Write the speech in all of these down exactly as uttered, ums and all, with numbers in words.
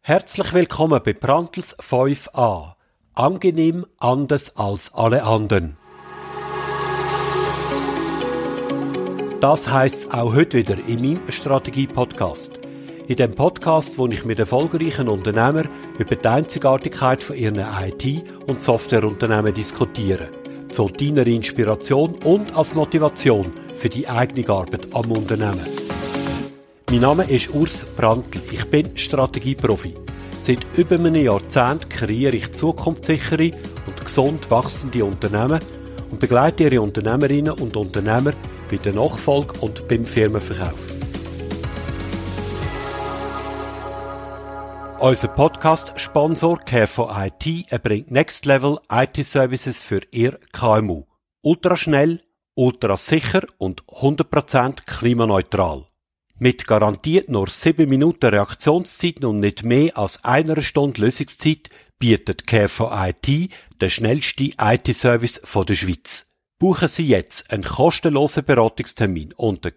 Herzlich willkommen bei Brandtls fünf a. Angenehm anders als alle anderen. Das heisst auch heute wieder in meinem Strategie-Podcast. In dem Podcast, wo ich mit erfolgreichen Unternehmern über die Einzigartigkeit von ihren I T- und Softwareunternehmen diskutiere. Zu deiner Inspiration und als Motivation für die eigene Arbeit am Unternehmen. Mein Name ist Urs Brandtl. Ich bin Strategieprofi. Seit über einem Jahrzehnt kreiere ich zukunftssichere und gesund wachsende Unternehmen und begleite ihre Unternehmerinnen und Unternehmer bei der Nachfolge und beim Firmenverkauf. Unser Podcast-Sponsor Care for I T erbringt Next Level I T-Services für Ihr K M U. Ultraschnell, ultrasicher und hundert Prozent klimaneutral. Mit garantiert nur sieben Minuten Reaktionszeit und nicht mehr als einer Stunde Lösungszeit bietet Care for I T den schnellsten I T-Service der Schweiz. Buchen Sie jetzt einen kostenlosen Beratungstermin unter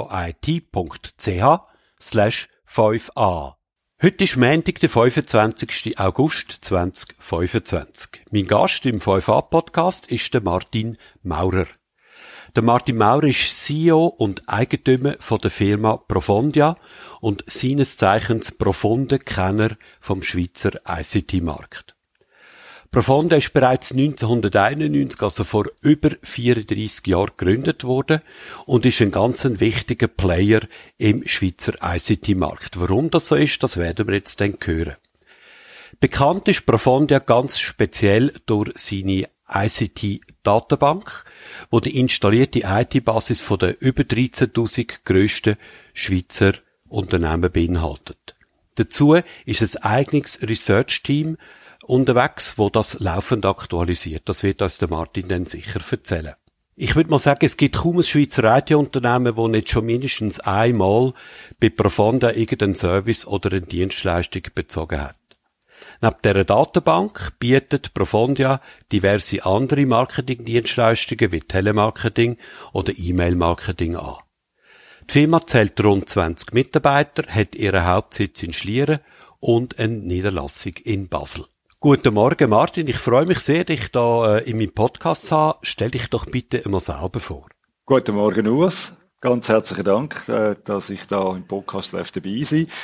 careforit.ch slash 5a. Heute ist Montag, der fünfundzwanzigsten August zweitausendfünfundzwanzig. Mein Gast im fünf a-Podcast ist der Martin Maurer. Der Martin Maurer ist C E O und Eigentümer von der Firma Profondia und seines Zeichens profunde Kenner vom Schweizer I C T-Markt. Profondia ist bereits neunzehnhunderteinundneunzig, also vor über vierunddreissig Jahren gegründet worden und ist ein ganz wichtiger Player im Schweizer I C T-Markt. Warum das so ist, das werden wir jetzt dann hören. Bekannt ist Profondia ganz speziell durch seine I C T-Datenbank, wo die installierte I T-Basis von den über dreizehntausend grössten Schweizer Unternehmen beinhaltet. Dazu ist ein eigenes Research-Team unterwegs, wo das laufend aktualisiert. Das wird uns der Martin dann sicher erzählen. Ich würde mal sagen, es gibt kaum ein Schweizer I T-Unternehmen, das nicht schon mindestens einmal bei Profondia irgendeinen Service oder eine Dienstleistung bezogen hat. Neben dieser Datenbank bietet Profondia diverse andere Marketingdienstleistungen wie Telemarketing oder E-Mail-Marketing an. Die Firma zählt rund zwanzig Mitarbeiter, hat ihren Hauptsitz in Schlieren und eine Niederlassung in Basel. Guten Morgen, Martin. Ich freue mich sehr, dich da äh, in meinem Podcast zu haben. Stell dich doch bitte einmal selber vor. Guten Morgen, Urs. Ganz herzlichen Dank, äh, dass ich da im Podcast dabei sein darf.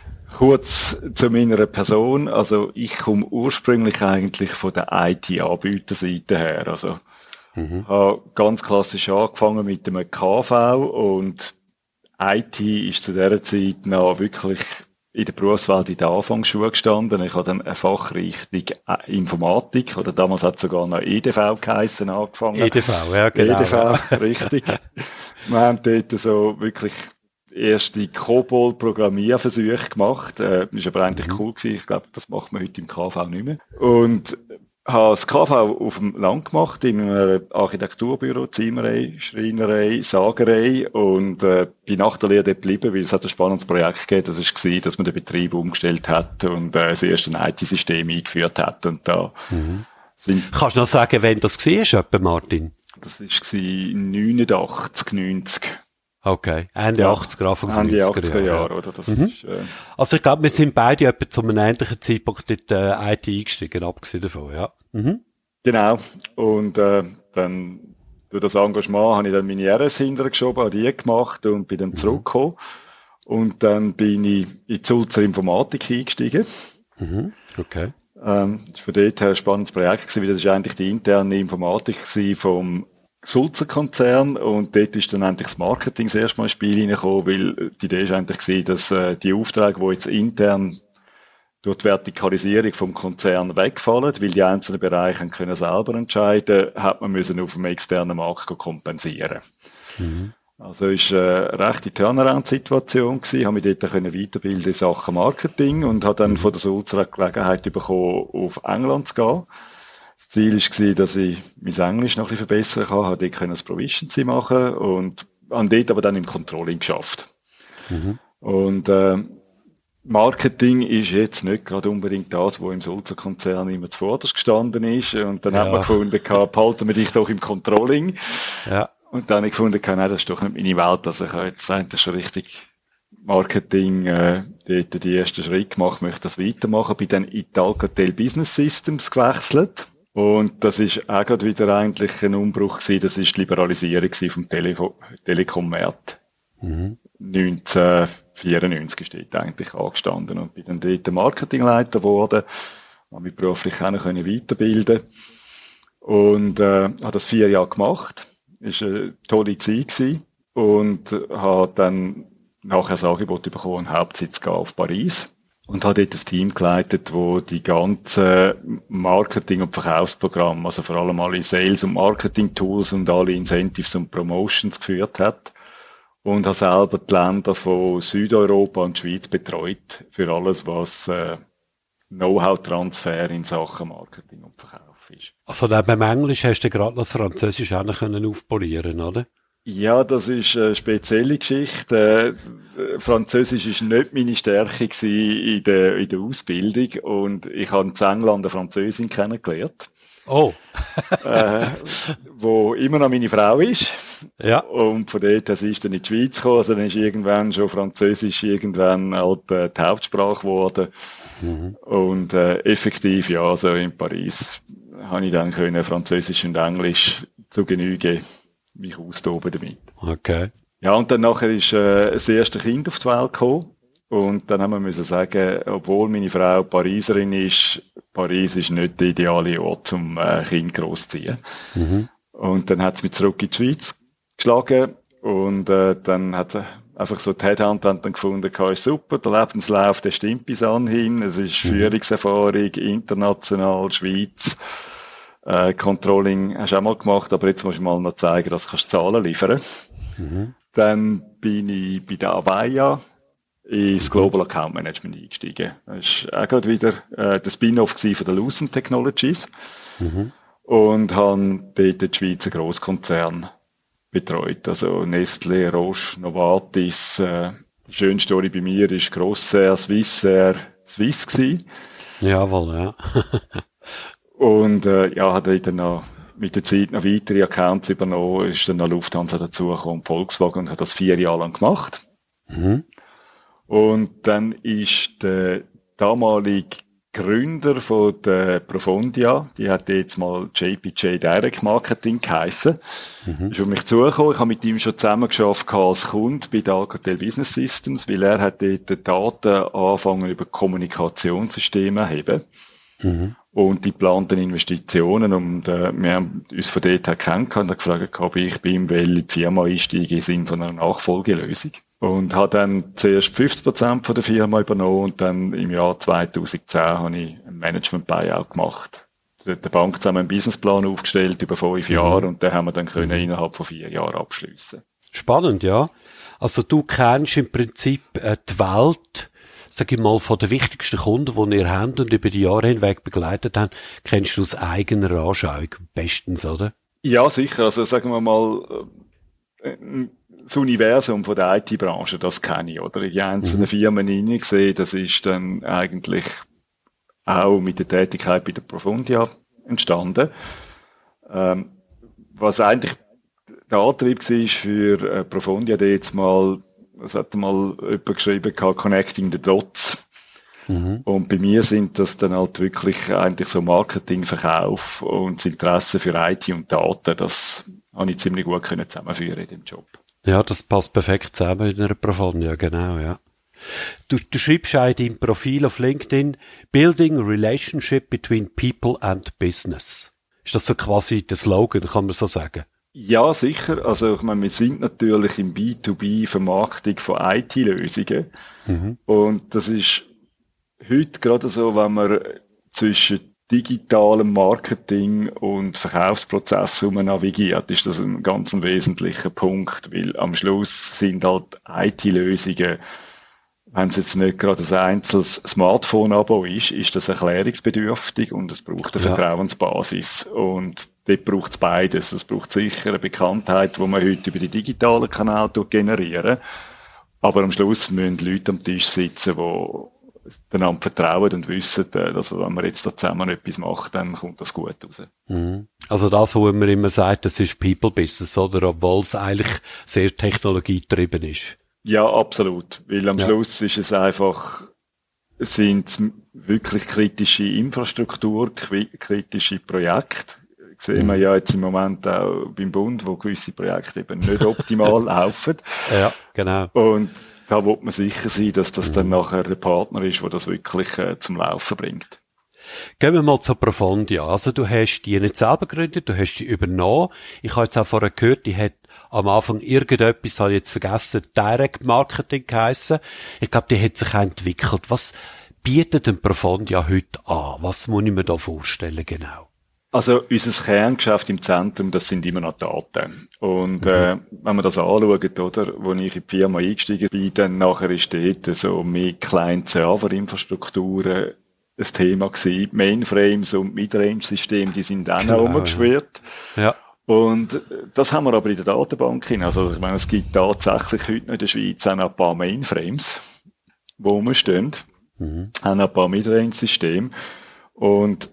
Kurz zu meiner Person. Also ich komme ursprünglich eigentlich von der I T-Anbieterseite her. Also mhm. habe ganz klassisch angefangen mit dem K V und I T ist zu dieser Zeit noch wirklich in der Berufswelt in der Anfangsschule gestanden. Ich habe dann eine Fachrichtung Informatik, oder damals hat es sogar noch E D V geheissen, angefangen. E D V, ja genau. E D V, richtig. Wir haben dort so wirklich erste COBOL-Programmierversuche gemacht. Äh, das war aber eigentlich mhm. cool gewesen. Ich glaube, das macht man heute im K V nicht mehr. Und habe das K V auf dem Land gemacht, in einem Architekturbüro, Zimmerei, Schreinerei, Sagerei und äh, bin nach der Lehre dort geblieben, weil es hat ein spannendes Projekt gegeben. Das war, dass man den Betrieb umgestellt hat und äh, das erste I T-System eingeführt hat. Und da mhm. sind Kannst du noch sagen, wann das war, Martin? Das war neunundachtzig, neunzig. Okay, Ende ja, achtziger, Anfang neunziger achtziger Jahre, oder? Das mhm. ist, äh, also ich glaube, wir sind beide etwa zu einem ähnlichen Zeitpunkt in die äh, I T eingestiegen, abgesehen davon, ja. Mhm. Genau. Und äh, dann durch das Engagement habe ich dann meine R S hintergeschoben, habe die gemacht und bin dann mhm. zurückgekommen. Und dann bin ich in die Sulzer Informatik eingestiegen. Mhm. Okay. Ähm, das war von dort her ein spannendes Projekt gewesen, weil das ist eigentlich die interne Informatik vom Sulzer Konzern und dort ist dann eigentlich das Marketing das erste Mal ins Spiel hineingekommen, weil die Idee ist eigentlich gewesen, dass äh, die Aufträge, die jetzt intern durch die Vertikalisierung vom Konzern wegfallen, weil die einzelnen Bereiche können selber entscheiden, hat man müssen auf dem externen Markt kompensieren. Mhm. Also ist eine rechte Turnaround-Situation gewesen, habe mich dort können weiterbilden in Sachen Marketing und habe dann mhm. von der Sulzer Gelegenheit bekommen, auf England zu gehen. Das Ziel war, dass ich mein Englisch noch ein bisschen verbessern kann, habe dort das Proficiency machen und habe dort aber dann im Controlling geschafft. Mhm. Und äh, Marketing ist jetzt nicht gerade unbedingt das, was im Sulzer Konzern immer zuvorderst gestanden ist. Und dann ja. hat man gefunden, behalten wir dich doch im Controlling. Ja. Und dann habe ich gefunden, nein, das ist doch nicht meine Welt. Also ich habe jetzt eigentlich schon richtig Marketing äh, dort die ersten Schritt gemacht, möchte das weitermachen, bin dann in die Alcatel Business Systems gewechselt. Und das ist auch gerade wieder eigentlich ein Umbruch gewesen, das ist die Liberalisierung vom Tele- Telekom-Markt. Mhm. neunzehnhundertvierundneunzig steht eigentlich angestanden und bin dann dort Marketingleiter geworden, habe mich beruflich auch noch weiterbilden und äh, habe das vier Jahre gemacht. Ist eine tolle Zeit gewesen und habe dann nachher das Angebot bekommen, Hauptsitz gehen auf Paris. Und habe dort ein Team geleitet, wo die ganzen Marketing- und Verkaufsprogramme, also vor allem alle Sales- und Marketing-Tools und alle Incentives und Promotions geführt hat. Und habe selber die Länder von Südeuropa und Schweiz betreut für alles, was äh, Know-how-Transfer in Sachen Marketing und Verkauf ist. Also neben dem Englisch hast du gerade noch das Französisch auch noch können aufpolieren, oder? Ja, das ist eine spezielle Geschichte. Äh, Französisch ist nicht meine Stärke in der, in der Ausbildung und ich habe in England eine Französin kennengelernt. Oh. äh, wo immer noch meine Frau ist. Ja. Und von dort her ist dann in die Schweiz gekommen, also dann ist irgendwann schon Französisch irgendwann halt äh, die Hauptsprache geworden. Mhm. Und äh, effektiv, ja, also in Paris habe ich dann können Französisch und Englisch zu Genüge mich austoben damit. Okay. Ja, und dann nachher ist äh, das erste Kind auf die Welt gekommen. Und dann haben wir müssen sagen, obwohl meine Frau Pariserin ist, Paris ist nicht der ideale Ort, um äh, Kind großzuziehen. Mhm. Und dann hat sie mich zurück in die Schweiz geschlagen und äh, dann hat sie einfach so die Headhunter dann gefunden, ist super, der Lebenslauf, der stimmt bis anhin, es ist mhm. Führungserfahrung, international, Schweiz, äh, Controlling hast du auch mal gemacht, aber jetzt musst du mal noch zeigen, dass du Zahlen liefern kannst. Mhm. Dann bin ich bei der Avaya ins Global Account Management eingestiegen. Das war auch gerade wieder äh, der Spin-off von der Lucent Technologies. Mhm. Und habe dort den Schweizer Grosskonzern betreut. Also Nestlé, Roche, Novartis. Äh, die schöne Story bei mir ist Grossair, Swissair, Swiss gewesen. Jawohl, ja. Und äh, ja, habe dann noch mit der Zeit noch weitere Accounts übernommen, ist dann noch Lufthansa dazugekommen, Volkswagen, und hat das vier Jahre lang gemacht. Mhm. Und dann ist der damalige Gründer von der Profondia, die hat jetzt mal J P J Direct Marketing geheissen, mhm. ist auf mich zugekommen. Ich habe mit ihm schon zusammengearbeitet als Kunde bei der Alcatel Business Systems, weil er hat dort die Daten angefangen über Kommunikationssysteme zu heben. Mhm. Und die geplanten Investitionen. Und äh, wir haben uns von dort her kennengelernt und gefragt, ob ich bei ihm will in die Firma einsteige im Sinne von einer Nachfolgelösung. Und habe dann zuerst fünfzig Prozent von der Firma übernommen und dann im Jahr zweitausendzehn habe ich ein Management-Buyout gemacht. Der Bank zusammen einen Businessplan aufgestellt über fünf mhm. Jahre und den haben wir dann können mhm. innerhalb von vier Jahren abschliessen. Spannend, ja. Also du kennst im Prinzip äh, die Welt, sag ich mal, von den wichtigsten Kunden, die ihr habt und über die Jahre hinweg begleitet habt, kennst du aus eigener Anschauung bestens, oder? Ja, sicher. Also sagen wir mal, äh, das Universum von der I T-Branche, das kenne ich, oder? Ich habe einzelne mhm. Firmen hineingesehen, das ist dann eigentlich auch mit der Tätigkeit bei der Profondia entstanden. Ähm, was eigentlich der Antrieb war für äh, Profondia, der jetzt mal, was hat mal jemand geschrieben, Connecting the Dots. Mhm. Und bei mir sind das dann halt wirklich eigentlich so Marketing, Verkauf und das Interesse für I T und Daten, das habe ich ziemlich gut können zusammenführen in dem Job. Ja, das passt perfekt zusammen in einer Profondia, genau, ja. Du, du schreibst auch in deinem Profil auf LinkedIn, Building a Relationship between People and Business. Ist das so quasi der Slogan, kann man so sagen? Ja, sicher. Also, ich meine, wir sind natürlich im B zwei B Vermarktung von I T-Lösungen. Mhm. Und das ist heute gerade so, wenn man zwischen digitalem Marketing und Verkaufsprozess navigiert, ist das ein ganz wesentlicher Punkt, weil am Schluss sind halt I T-Lösungen, wenn es jetzt nicht gerade ein einzelnes Smartphone-Abo ist, ist das erklärungsbedürftig und es braucht eine ja. Vertrauensbasis. Und dort braucht es beides. Es braucht sicher eine Bekanntheit, die man heute über die digitalen Kanäle generieren. Aber am Schluss müssen Leute am Tisch sitzen, die einander vertrauen und wissen, dass wenn man jetzt da zusammen etwas macht, dann kommt das gut raus. Mhm. Also das, wo man immer sagt, das ist People Business, oder? Obwohl es eigentlich sehr technologiegetrieben ist. Ja, absolut. Weil am Ja. Schluss ist es einfach, sind wirklich kritische Infrastruktur, qui- kritische Projekte. Sehen wir Mhm. ja jetzt im Moment auch beim Bund, wo gewisse Projekte eben nicht optimal laufen. Ja, genau. Und da will man sicher sein, dass das dann Mhm. nachher der Partner ist, der das wirklich äh, zum Laufen bringt. Gehen wir mal zu Profondia. Also du hast die nicht selber gegründet, du hast die übernommen. Ich habe jetzt auch vorher gehört, die hat am Anfang irgendetwas, habe ich jetzt vergessen, Direct Marketing geheissen. Ich glaube, die hat sich auch entwickelt. Was bietet denn Profondia heute an? Was muss ich mir da vorstellen genau? Also unser Kerngeschäft im Zentrum, das sind immer noch Daten. Und äh, wenn man das anschaut, oder, wo ich in die Firma eingestiegen bin, dann nachher ist dort so mit kleinen Serverinfrastrukturen ein Thema gewesen. Mainframes und Midrange-Systeme, die sind auch noch Genau, rumgeschwirrt. Ja. Und das haben wir aber in der Datenbank hin. Also ich meine, es gibt tatsächlich heute noch in der Schweiz auch noch ein paar Mainframes, wo rumstehen, Mhm. auch noch ein paar Midrange-Systeme. Und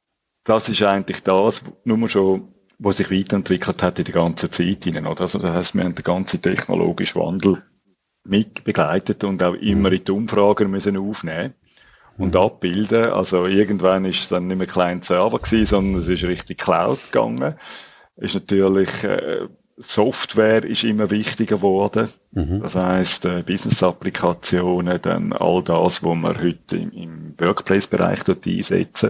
das ist eigentlich das, nur schon, was sich weiterentwickelt hat in der ganzen Zeit hinein, oder? Also das heisst, wir haben den ganzen technologischen Wandel mit begleitet und auch immer in die Umfragen müssen aufnehmen und abbilden. Also irgendwann ist es dann nicht mehr klein Server gewesen, sondern es ist richtig Cloud gegangen. Ist natürlich, äh, Software ist immer wichtiger geworden. Mhm. Das heisst, äh, Business-Applikationen, dann all das, was wir heute im, im Workplace-Bereich dort einsetzen.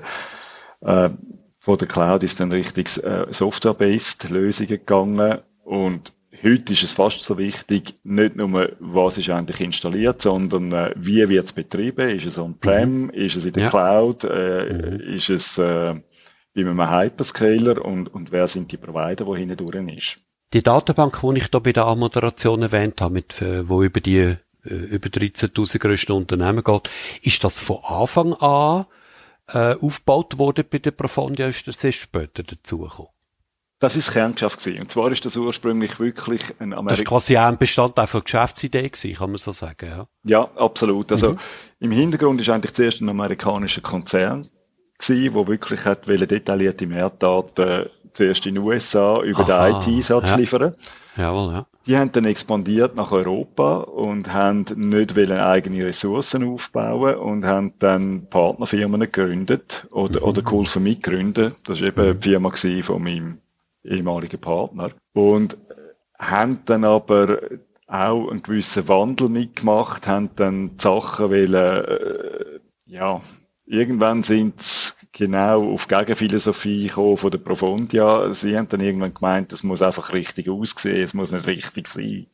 Äh, von der Cloud ist dann richtig äh, Software-based Lösungen gegangen und heute ist es fast so wichtig, nicht nur, was ist eigentlich installiert, sondern äh, wie wird es betrieben? Ist es on-prem? Mhm. Ist es in der Ja. Cloud? Äh, Mhm. Ist es äh, bei einem Hyperscaler? Und, und wer sind die Provider, die hinten durch ist? Die Datenbank, die ich da bei der Anmoderation erwähnt habe, mit, äh, wo über die äh, über dreizehntausend grössten Unternehmen geht, ist das von Anfang an äh, aufgebaut worden bei der Profondia, ist das erst später dazugekommen? Das ist das Kerngeschäft gewesen. Und zwar ist das ursprünglich wirklich ein Das Amerikaner. ist quasi auch ein Bestandteil von der Geschäftsidee gewesen, kann man so sagen, ja. Ja, absolut. Also Mhm. im Hintergrund ist eigentlich zuerst ein amerikanischer Konzern gewesen, wo wirklich hat wollen detaillierte Mehrdaten zuerst in den U S A über Aha, den I T-Satz ja. liefern. Jawohl, ja. Die haben dann expandiert nach Europa und haben nicht wollen eigene Ressourcen aufbauen und haben dann Partnerfirmen gegründet oder, Mhm. oder geholfen mitgründen. Das war eben Mhm. die Firma gewesen von meinem ehemaligen Partner. Und haben dann aber auch einen gewissen Wandel mitgemacht, haben dann die Sachen wollen, äh, ja, irgendwann sind sie genau auf Gegenphilosophie gekommen von der Profondia. Sie haben dann irgendwann gemeint, es muss einfach richtig aussehen, es muss nicht richtig sein.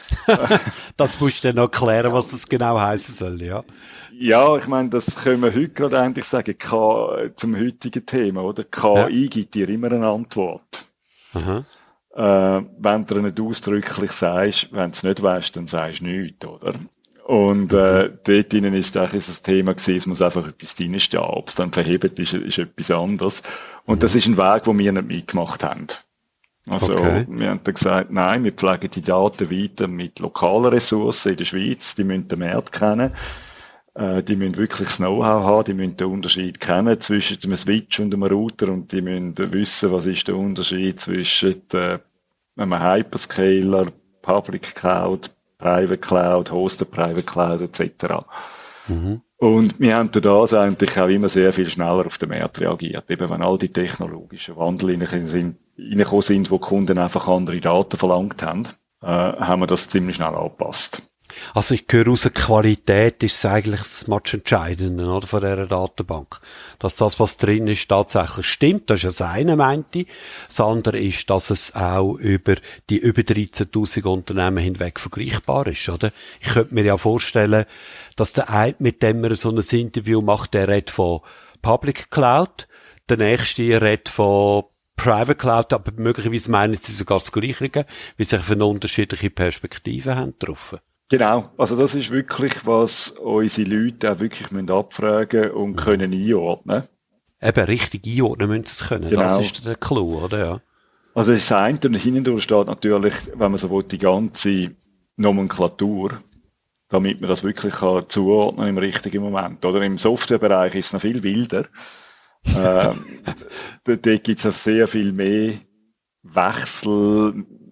Das musst du dann noch klären, was das genau heißen soll, ja. Ja, ich meine, das können wir heute gerade eigentlich sagen, K, zum heutigen Thema, oder? K I gibt dir immer eine Antwort. Aha. Äh, wenn du nicht ausdrücklich sagst, wenn du es nicht weißt, dann sagst du nichts, oder? Und äh, dort drinnen ist eigentlich das Thema gewesen, es muss einfach etwas drinstehen. Ob es dann verhebt ist, ist etwas anderes. Und das ist ein Weg, den wir nicht mitgemacht haben. Also Okay. wir haben dann gesagt, nein, wir pflegen die Daten weiter mit lokalen Ressourcen in der Schweiz, die müssen den Markt kennen. Äh, die müssen wirklich das Know-how haben, die müssen den Unterschied kennen zwischen einem Switch und einem Router und die müssen wissen, was ist der Unterschied zwischen äh, einem Hyperscaler, Public Cloud, Private Cloud, Hosted Private Cloud et cetera. Mhm. Und wir haben durch das eigentlich auch immer sehr viel schneller auf den Markt reagiert. Eben wenn all die technologischen Wandel reingekommen sind, reingekommen sind, wo die Kunden einfach andere Daten verlangt haben, äh, haben wir das ziemlich schnell angepasst. Also ich höre raus, Qualität ist eigentlich das Match-Entscheidende, oder, von dieser Datenbank. Dass das, was drin ist, tatsächlich stimmt, das ist ja das eine, meinte ich. Das andere ist, dass es auch über die über dreizehntausend Unternehmen hinweg vergleichbar ist, oder? Ich könnte mir ja vorstellen, dass der eine, mit dem man so ein Interview macht, der redet von Public Cloud, der nächste redet von Private Cloud, aber möglicherweise meinen sie sogar das Gleiche, weil sie einfach eine unterschiedliche Perspektive haben drauf. Genau, also das ist wirklich, was unsere Leute auch wirklich müssen abfragen und können einordnen. Eben, richtig einordnen müssen sie es können. Genau. Das ist der Clou, oder? Ja. Also das eine und hindurch steht natürlich, wenn man so will, die ganze Nomenklatur, damit man das wirklich kann zuordnen im richtigen Moment. Oder im Softwarebereich ist es noch viel wilder. ähm, dort gibt es auch sehr viel mehr Wechsel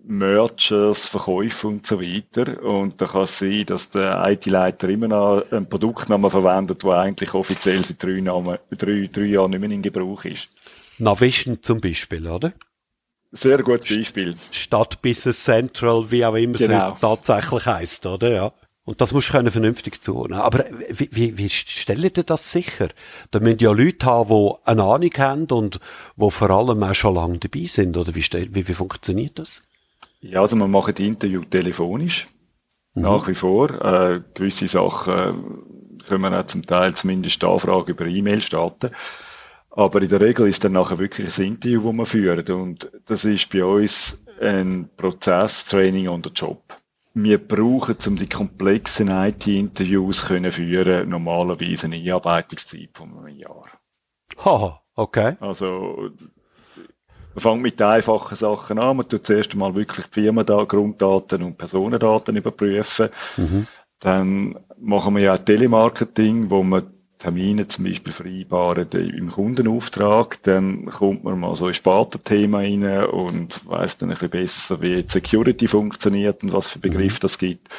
Mergers, Verkäufe und so weiter. Und da kann es sein, dass der I T-Leiter immer noch einen Produktnamen verwendet, der eigentlich offiziell seit drei, Namen, drei, drei Jahren nicht mehr in Gebrauch ist. Navision zum Beispiel, oder? Sehr gutes Beispiel. Statt Business Central, wie auch immer Genau. es tatsächlich heisst, oder? Ja. Und das musst du können vernünftig zuordnen. Aber wie, wie, wie stellt ihr das sicher? Da müssen ja Leute haben, die eine Ahnung haben und die vor allem auch schon lange dabei sind, oder wie, stell, wie, wie funktioniert das? Ja, also wir machen die Interview telefonisch. Mhm. Nach wie vor. Äh, gewisse Sachen äh, können wir auch zum Teil zumindest Anfragen über E-Mail starten. Aber in der Regel ist dann nachher wirklich ein Interview, das wir führen. Und das ist bei uns ein Prozess, Training on the Job. Wir brauchen, um die komplexen I T-Interviews zu führen, normalerweise eine Einarbeitungszeit von einem Jahr. Haha, okay. Also, man fängt mit den einfachen Sachen an. Man tut zuerst einmal wirklich die Firmendaten, und Personendaten überprüfen. Mhm. Dann machen wir ja Telemarketing, wo man Termine zum Beispiel vereinbaren im Kundenauftrag, dann kommt man mal so in Spartenthema rein und weiss dann ein bisschen besser, wie Security funktioniert und was für Begriffe das gibt.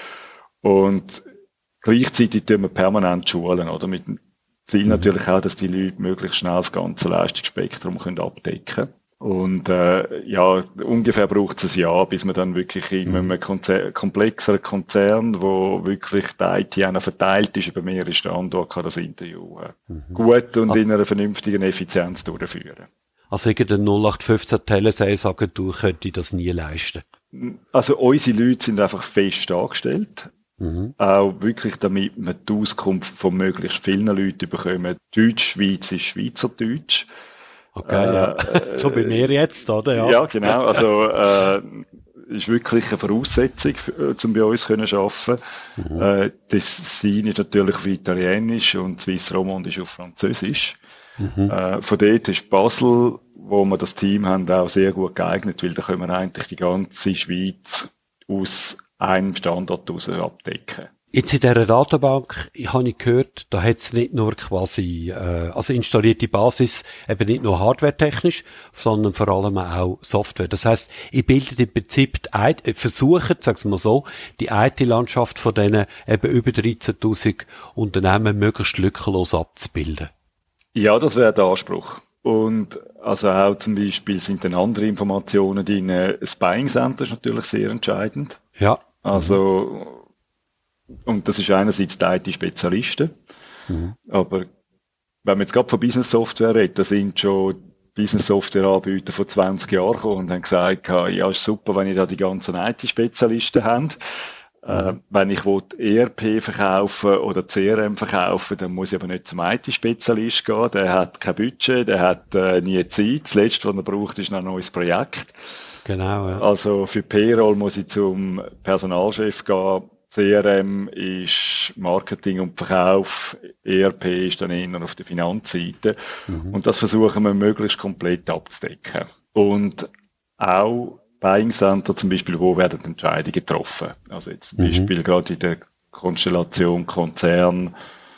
Und gleichzeitig tun wir permanent schulen, oder? Mit dem Ziel mhm. natürlich auch, dass die Leute möglichst schnell das ganze Leistungsspektrum können abdecken können. Und äh, ja, ungefähr braucht es ein Jahr, bis man dann wirklich in einem Konzer- komplexeren Konzern, wo wirklich die I T auch noch verteilt ist über mehrere Standorte, kann das Interview äh, mhm. gut und in einer vernünftigen Effizienz durchführen. Also irgendein null acht fünfzehn Telesales-Agentur könnte das nie leisten? Also unsere Leute sind einfach fest angestellt. Mhm. Auch wirklich, damit wir die Auskunft von möglichst vielen Leuten bekommen. Deutsch, Schweiz ist Schweizerdeutsch. Okay, äh, ja. So bei mir jetzt, oder? Ja, ja genau. Also, äh, ist wirklich eine Voraussetzung, um bei uns zu arbeiten. Mhm. Äh, Design ist natürlich auf Italienisch und Swiss Romand ist auf Französisch. Mhm. Äh, von dort ist Basel, wo wir das Team haben, auch sehr gut geeignet, weil da können wir eigentlich die ganze Schweiz aus einem Standort heraus abdecken. Jetzt in dieser Datenbank, ich habe gehört, da hat es nicht nur quasi, äh, also installierte Basis, eben nicht nur hardwaretechnisch, sondern vor allem auch Software. Das heisst, ihr bildet im Prinzip, die, versucht, sagen wir mal so, die I T-Landschaft von diesen eben über dreizehntausend Unternehmen möglichst lückenlos abzubilden. Ja, das wäre der Anspruch. Und also auch zum Beispiel sind dann andere Informationen drin. Das Buying Center ist natürlich sehr entscheidend. Ja. Also, und das ist einerseits die I T-Spezialisten. Mhm. Aber wenn man jetzt gerade von Business Software redet, da sind schon Business Software Anbieter von zwanzig Jahren gekommen und haben gesagt, ja, ist super, wenn ihr da die ganzen I T-Spezialisten habt. Mhm. Äh, wenn ich E R P verkaufen oder C R M verkaufen, dann muss ich aber nicht zum I T-Spezialist gehen. Der hat kein Budget, der hat äh, nie Zeit. Das Letzte, was er braucht, ist noch ein neues Projekt. Genau, ja. Also für Payroll muss ich zum Personalchef gehen. C R M ist Marketing und Verkauf, E R P ist dann eher auf der Finanzseite. Mhm. Und das versuchen wir möglichst komplett abzudecken. Und auch Buying Center zum Beispiel, wo werden Entscheidungen getroffen? Also jetzt zum mhm. Beispiel gerade in der Konstellation Konzern,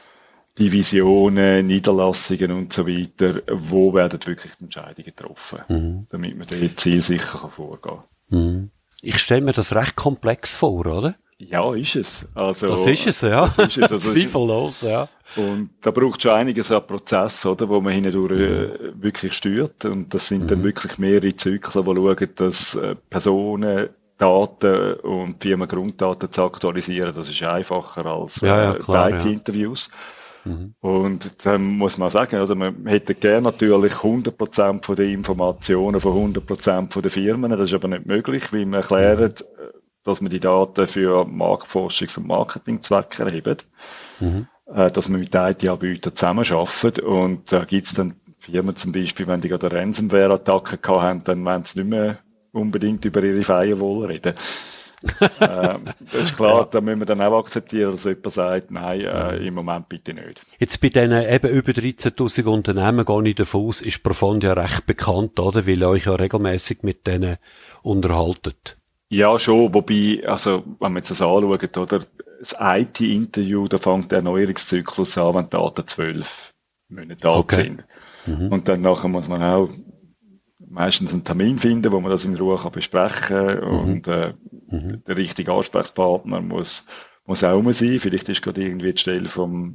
Divisionen, Niederlassungen und so weiter, wo werden wirklich die Entscheidungen getroffen, mhm. damit man dort zielsicher vorgehen kann. Mhm. Ich stelle mir das recht komplex vor, oder? Ja, ist es. Also, das ist es, ja. Das ist es. Also zweifellos, ja. Und da braucht schon einiges an Prozess, oder, wo man hindurch mhm. wirklich steuert. Und das sind mhm. dann wirklich mehrere Zyklen, die schauen, dass Personen, Daten und Firmengrunddaten zu aktualisieren. Das ist einfacher als ja, ja, klar, die I T-Interviews. Ja. Mhm. Und dann muss man sagen, also man hätte gerne natürlich hundert Prozent von den Informationen von hundert Prozent von den Firmen. Das ist aber nicht möglich, weil wir erklären, mhm. dass man die Daten für Marktforschungs- und Marketingzwecke erhebt, mhm. äh, dass man mit I T-Anbietern zusammenarbeitet. Und da gibt's dann Firmen zum Beispiel, wenn die gerade eine Ransomware-Attacke gehabt haben, dann wollen sie nicht mehr unbedingt über ihre Firewall reden. äh, das ist klar, ja. Da müssen wir dann auch akzeptieren, dass jemand sagt, nein, äh, im Moment bitte nicht. Jetzt bei diesen eben über dreizehntausend Unternehmen gehe ich davon aus, ist Profound ja recht bekannt, oder? Weil ihr euch ja regelmässig mit denen unterhaltet. Ja, schon, wobei, also, wenn wir jetzt das anschauen, oder, das I T-Interview, da fängt der Erneuerungszyklus an, wenn die Daten zwölf Monate alt okay. sind. Mhm. Und dann nachher muss man auch meistens einen Termin finden, wo man das in Ruhe kann besprechen kann. Mhm. Und äh, mhm. der richtige Ansprechpartner muss, muss auch immer sein. Vielleicht ist gerade irgendwie die Stelle vom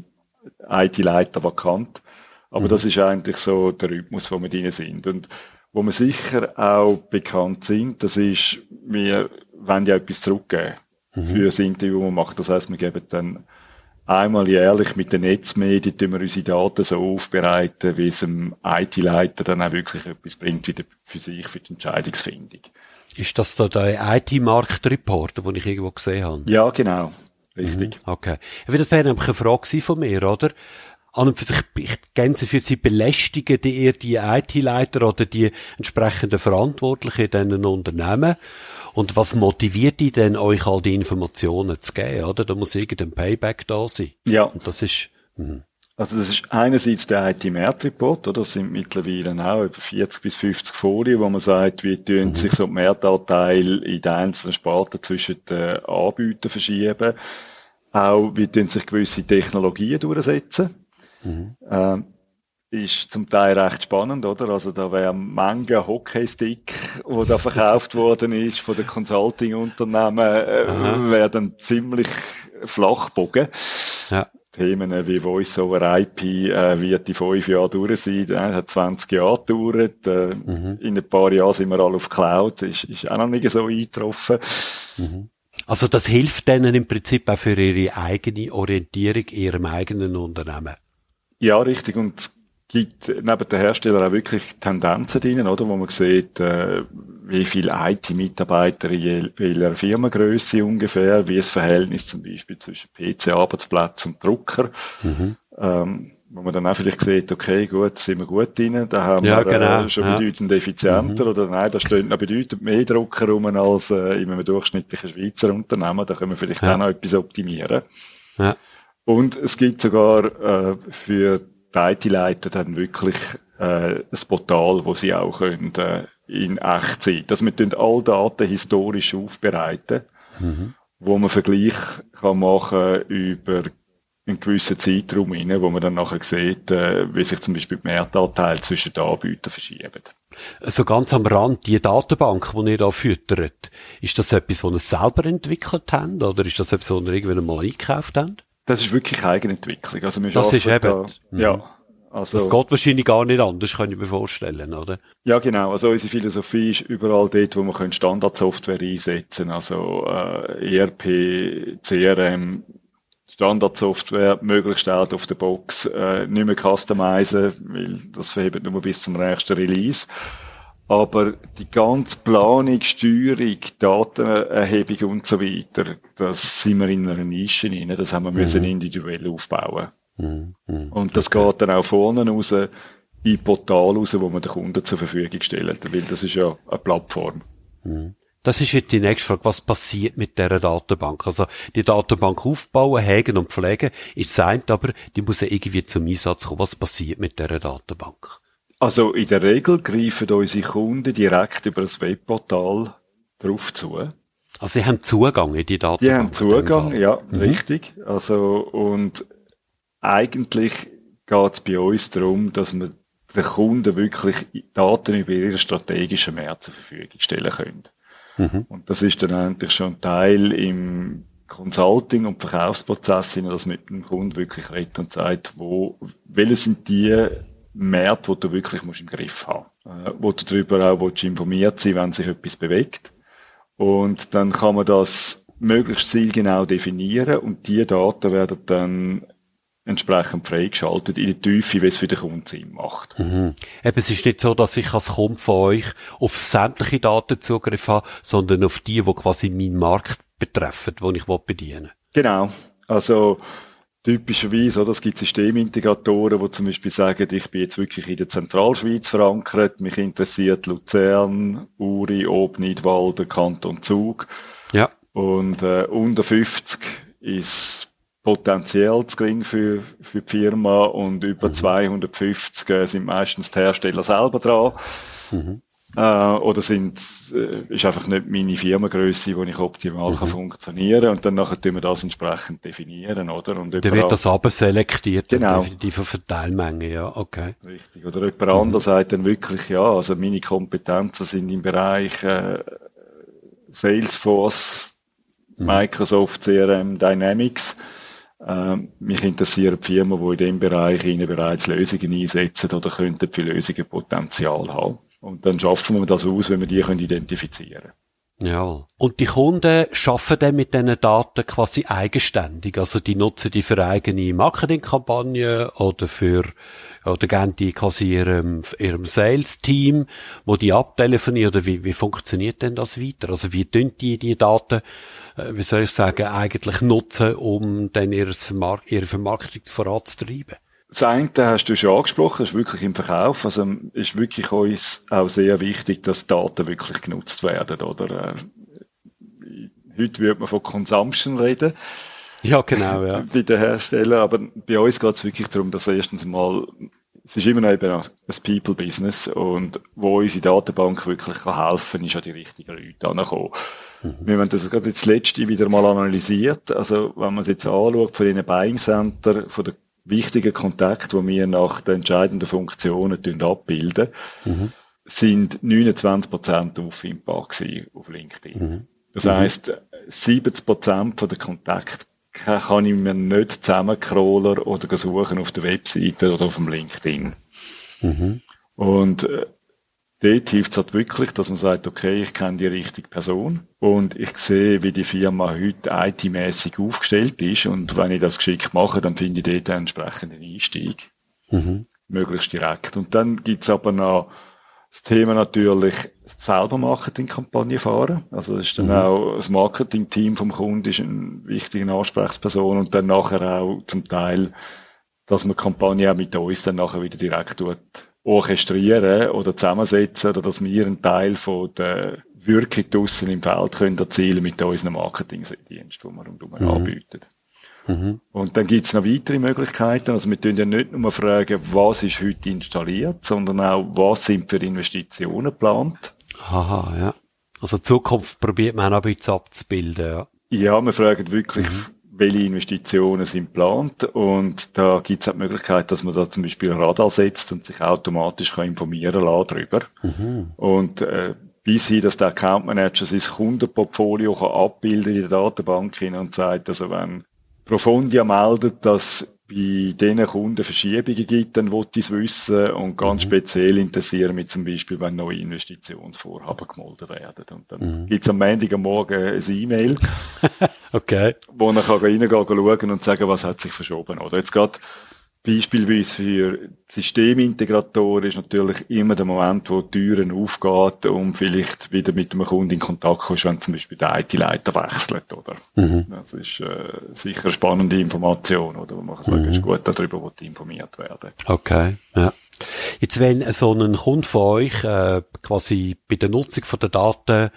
I T-Leiter vakant. Aber mhm. das ist eigentlich so der Rhythmus, wo wir drin sind. Und wo wir sicher auch bekannt sind, das ist, wir wollen ja etwas zurückgeben mhm. für das Interview, das man macht. Das heisst, wir geben dann einmal jährlich mit den Netzmedien tun wir unsere Daten so aufbereiten, wie es dem I T-Leiter dann auch wirklich etwas bringt wieder für sich, für die Entscheidungsfindung. Ist das da der I T-Markt-Report, den ich irgendwo gesehen habe? Ja, genau. Richtig. Mhm, okay. Das wäre nämlich eine Frage von mir, oder? An und für sich, ich gänse für Sie belästigen die eher die I T-Leiter oder die entsprechenden Verantwortlichen in diesen Unternehmen. Und was motiviert die denn, euch all die Informationen zu geben, oder? Da muss irgendein Payback da sein. Ja. Und das ist, mh. Also das ist einerseits der I T-Markt-Report, oder? Das sind mittlerweile auch über vierzig bis fünfzig Folien, wo man sagt, wie tun mhm. sich so die Mehrteile in den einzelnen Sparten zwischen den Anbietern verschieben. Auch, wie tun sich gewisse Technologien durchsetzen. Mhm. Ähm, ist zum Teil recht spannend, oder? Also da wäre Manga Hockeystick, wo da verkauft worden ist von den Consulting-Unternehmen, äh, wäre dann ziemlich flachbogen. Ja. Themen wie Voice-over I P äh, wird die fünf Jahre durch sein, äh, hat zwanzig Jahre gedauert. Äh, mhm. In ein paar Jahren sind wir alle auf Cloud, ist, ist auch noch nicht so eingetroffen. Mhm. Also das hilft denen im Prinzip auch für ihre eigene Orientierung in ihrem eigenen Unternehmen. Ja, richtig. Und es gibt neben den Herstellern auch wirklich Tendenzen drin, oder? Wo man sieht, äh, wie viele I T-Mitarbeiter in welcher Firmengröße ungefähr, wie das Verhältnis zum Beispiel zwischen P C-Arbeitsplatz und Drucker. Mhm. Ähm, wo man dann auch vielleicht sieht, okay, gut, sind wir gut drin, da haben ja, wir genau. äh, schon ja. bedeutend effizienter, mhm. oder nein, da stehen noch bedeutend mehr Drucker rum als äh, in einem durchschnittlichen Schweizer Unternehmen, da können wir vielleicht ja. auch noch etwas optimieren. Ja. Und es gibt sogar äh, für die I T-Leiter dann wirklich äh, ein Portal, wo sie auch können, äh, in Echtzeit, dass wir all Daten historisch aufbereiten, mhm. wo man Vergleich kann machen über einen gewissen Zeitraum rein, wo man dann nachher sieht, äh, wie sich zum Beispiel die Mehrteile zwischen den Anbietern verschieben. Also ganz am Rand, die Datenbank, die ihr da füttert, ist das etwas, das ihr selber entwickelt habt, oder ist das etwas, das ihr irgendwann mal eingekauft habt? Das ist wirklich Eigenentwicklung. Also wir das ist eben, da, mhm. ja. Also, das geht wahrscheinlich gar nicht anders, kann ich mir vorstellen, oder? Ja, genau. Also unsere Philosophie ist überall dort, wo wir Standardsoftware einsetzen können. Also äh, E R P, C R M, Standardsoftware, möglichst out of the box, äh, nicht mehr customizen, weil das verhebt nur bis zum nächsten Release. Aber die ganze Planung, Steuerung, Datenerhebung und so weiter, das sind wir in einer Nische rein. Das haben wir mhm. müssen individuell aufbauen. Mhm. Mhm. Und das okay. geht dann auch vorne raus, in Portal raus, wo wir den Kunden zur Verfügung stellen. Weil das ist ja eine Plattform. Mhm. Das ist jetzt die nächste Frage. Was passiert mit dieser Datenbank? Also, die Datenbank aufbauen, hegen und pflegen, ist das eine, aber die muss ja irgendwie zum Einsatz kommen. Was passiert mit dieser Datenbank? Also, in der Regel greifen unsere Kunden direkt über das Webportal drauf zu. Also, sie haben Zugang in die Datenbank? Die haben Zugang, ja, mhm. richtig. Also, und eigentlich geht es bei uns darum, dass wir den Kunden wirklich Daten über ihre strategischen Märkte zur Verfügung stellen können. Mhm. Und das ist dann eigentlich schon ein Teil im Consulting- und Verkaufsprozess, dass mit dem Kunden wirklich redet und sagt, wo, welche sind die Märkte, die du wirklich musst im Griff haben, äh, wo du darüber auch willst informiert sein, wenn sich etwas bewegt. Und dann kann man das möglichst zielgenau definieren und die Daten werden dann entsprechend freigeschaltet in der Tiefe, wie es für den Kunden Sinn macht. Mhm. Eben, es ist nicht so, dass ich als Kunde von euch auf sämtliche Daten Zugriff habe, sondern auf die, die quasi meinen Markt betreffen, den ich bedienen will. Genau. Also, typischerweise, oder, es gibt Systemintegratoren, die zum Beispiel sagen, ich bin jetzt wirklich in der Zentralschweiz verankert, mich interessiert Luzern, Uri, Obnidwalden, Kanton Zug. Ja. Und äh, unter fünfzig ist potenziell zu gering für, für die Firma und über mhm. zweihundertfünfzig äh, sind meistens die Hersteller selber dran. Mhm. Äh, oder sind, äh, ist einfach nicht meine Firmengrösse, wo ich optimal mhm. kann funktionieren und dann nachher tun wir das entsprechend definieren, oder? Und dann wird das aber selektiert, genau. Definitiv auf Verteilmenge, ja, okay. Richtig. Oder jemand mhm. anderes sagt dann wirklich, ja, also meine Kompetenzen sind im Bereich äh, Salesforce, mhm. Microsoft, C R M, Dynamics. Ähm, mich interessieren die Firmen, die in dem Bereich ihnen bereits Lösungen einsetzen oder könnten für Lösungen Potenzial haben. Und dann schaffen wir das aus, wenn wir die können identifizieren können. Ja. Und die Kunden arbeiten dann mit diesen Daten quasi eigenständig. Also die nutzen die für eigene Marketingkampagnen oder für, oder geben die quasi ihrem, ihrem Sales-Team, wo die abtelefonieren, oder wie, wie funktioniert denn das weiter? Also wie tun die die Daten, wie soll ich sagen, eigentlich nutzen, um dann ihre, Vermark- ihre Vermarktung voranzutreiben? Das eine hast du schon angesprochen, das ist wirklich im Verkauf. Also ist wirklich uns auch sehr wichtig, dass Daten wirklich genutzt werden, oder? Heute würde man von Consumption reden. Ja, genau, ja. Bei den Herstellern, aber bei uns geht es wirklich darum, dass erstens mal, es ist immer noch eben ein People-Business und wo unsere Datenbank wirklich helfen kann, ist an die richtigen Leute angekommen. Mhm. Wir haben das gerade jetzt das letzte wieder mal analysiert. Also wenn man es jetzt anschaut von den Buying Center, von der wichtigen Kontakte, die wir nach den entscheidenden Funktionen abbilden, mhm. sind neunundzwanzig Prozent auffindbar gewesen auf LinkedIn. Mhm. Das heisst, siebzig Prozent von den Kontakten kann ich mir nicht zusammencrawlen oder suchen auf der Webseite oder auf dem LinkedIn. Mhm. Und äh, dort hilft es halt wirklich, dass man sagt, okay, ich kenne die richtige Person und ich sehe, wie die Firma heute I T-mässig aufgestellt ist und wenn ich das geschickt mache, dann finde ich dort einen entsprechenden Einstieg. Mhm. Möglichst direkt. Und dann gibt's aber noch das Thema natürlich selber Marketingkampagne fahren. Also das ist dann mhm. auch das Marketingteam vom Kunden ist eine wichtige Ansprechperson und dann nachher auch zum Teil, dass man die Kampagne auch mit uns dann nachher wieder direkt tut orchestrieren oder zusammensetzen oder dass wir einen Teil von der Wirkung draussen im Feld können erzielen mit unseren Marketingdiensten, die wir rundum mhm. anbieten. Mhm. Und dann gibt's noch weitere Möglichkeiten. Also wir tun ja nicht nur fragen, was ist heute installiert, sondern auch, was sind für Investitionen geplant. Haha, ja. Also die Zukunft probiert man auch ein bisschen abzubilden, ja. Ja, wir fragen wirklich, mhm. welche Investitionen sind geplant und da gibt's auch die Möglichkeit, dass man da zum Beispiel ein Radar setzt und sich automatisch kann informieren lassen darüber. Mhm. Und äh, bis hin, dass der Account Manager sein Kundenportfolio kann abbilden in der Datenbank hin und sagt, also wenn Profondia meldet, dass bei diesen Kunden Verschiebungen gibt, dann will ich es wissen und ganz mhm. speziell interessieren mich zum Beispiel, wenn neue Investitionsvorhaben gemeldet werden. Und dann mhm. gibt es am Montag am Morgen ein E-Mail, okay. wo man kann reingehen, schauen und sagen, was hat sich verschoben. Oder jetzt gerade beispielsweise für Systemintegratoren ist natürlich immer der Moment, wo die Türen aufgeht und vielleicht wieder mit einem Kunden in Kontakt kommst, wenn zum Beispiel der I T-Leiter wechselt, oder? Mhm. Das ist äh, sicher eine spannende Information, oder? Wo man kann sagen, es mhm. ist gut, darüber wird informiert werden. Okay, ja. Jetzt, wenn so ein Kunde von euch äh, quasi bei der Nutzung von der Daten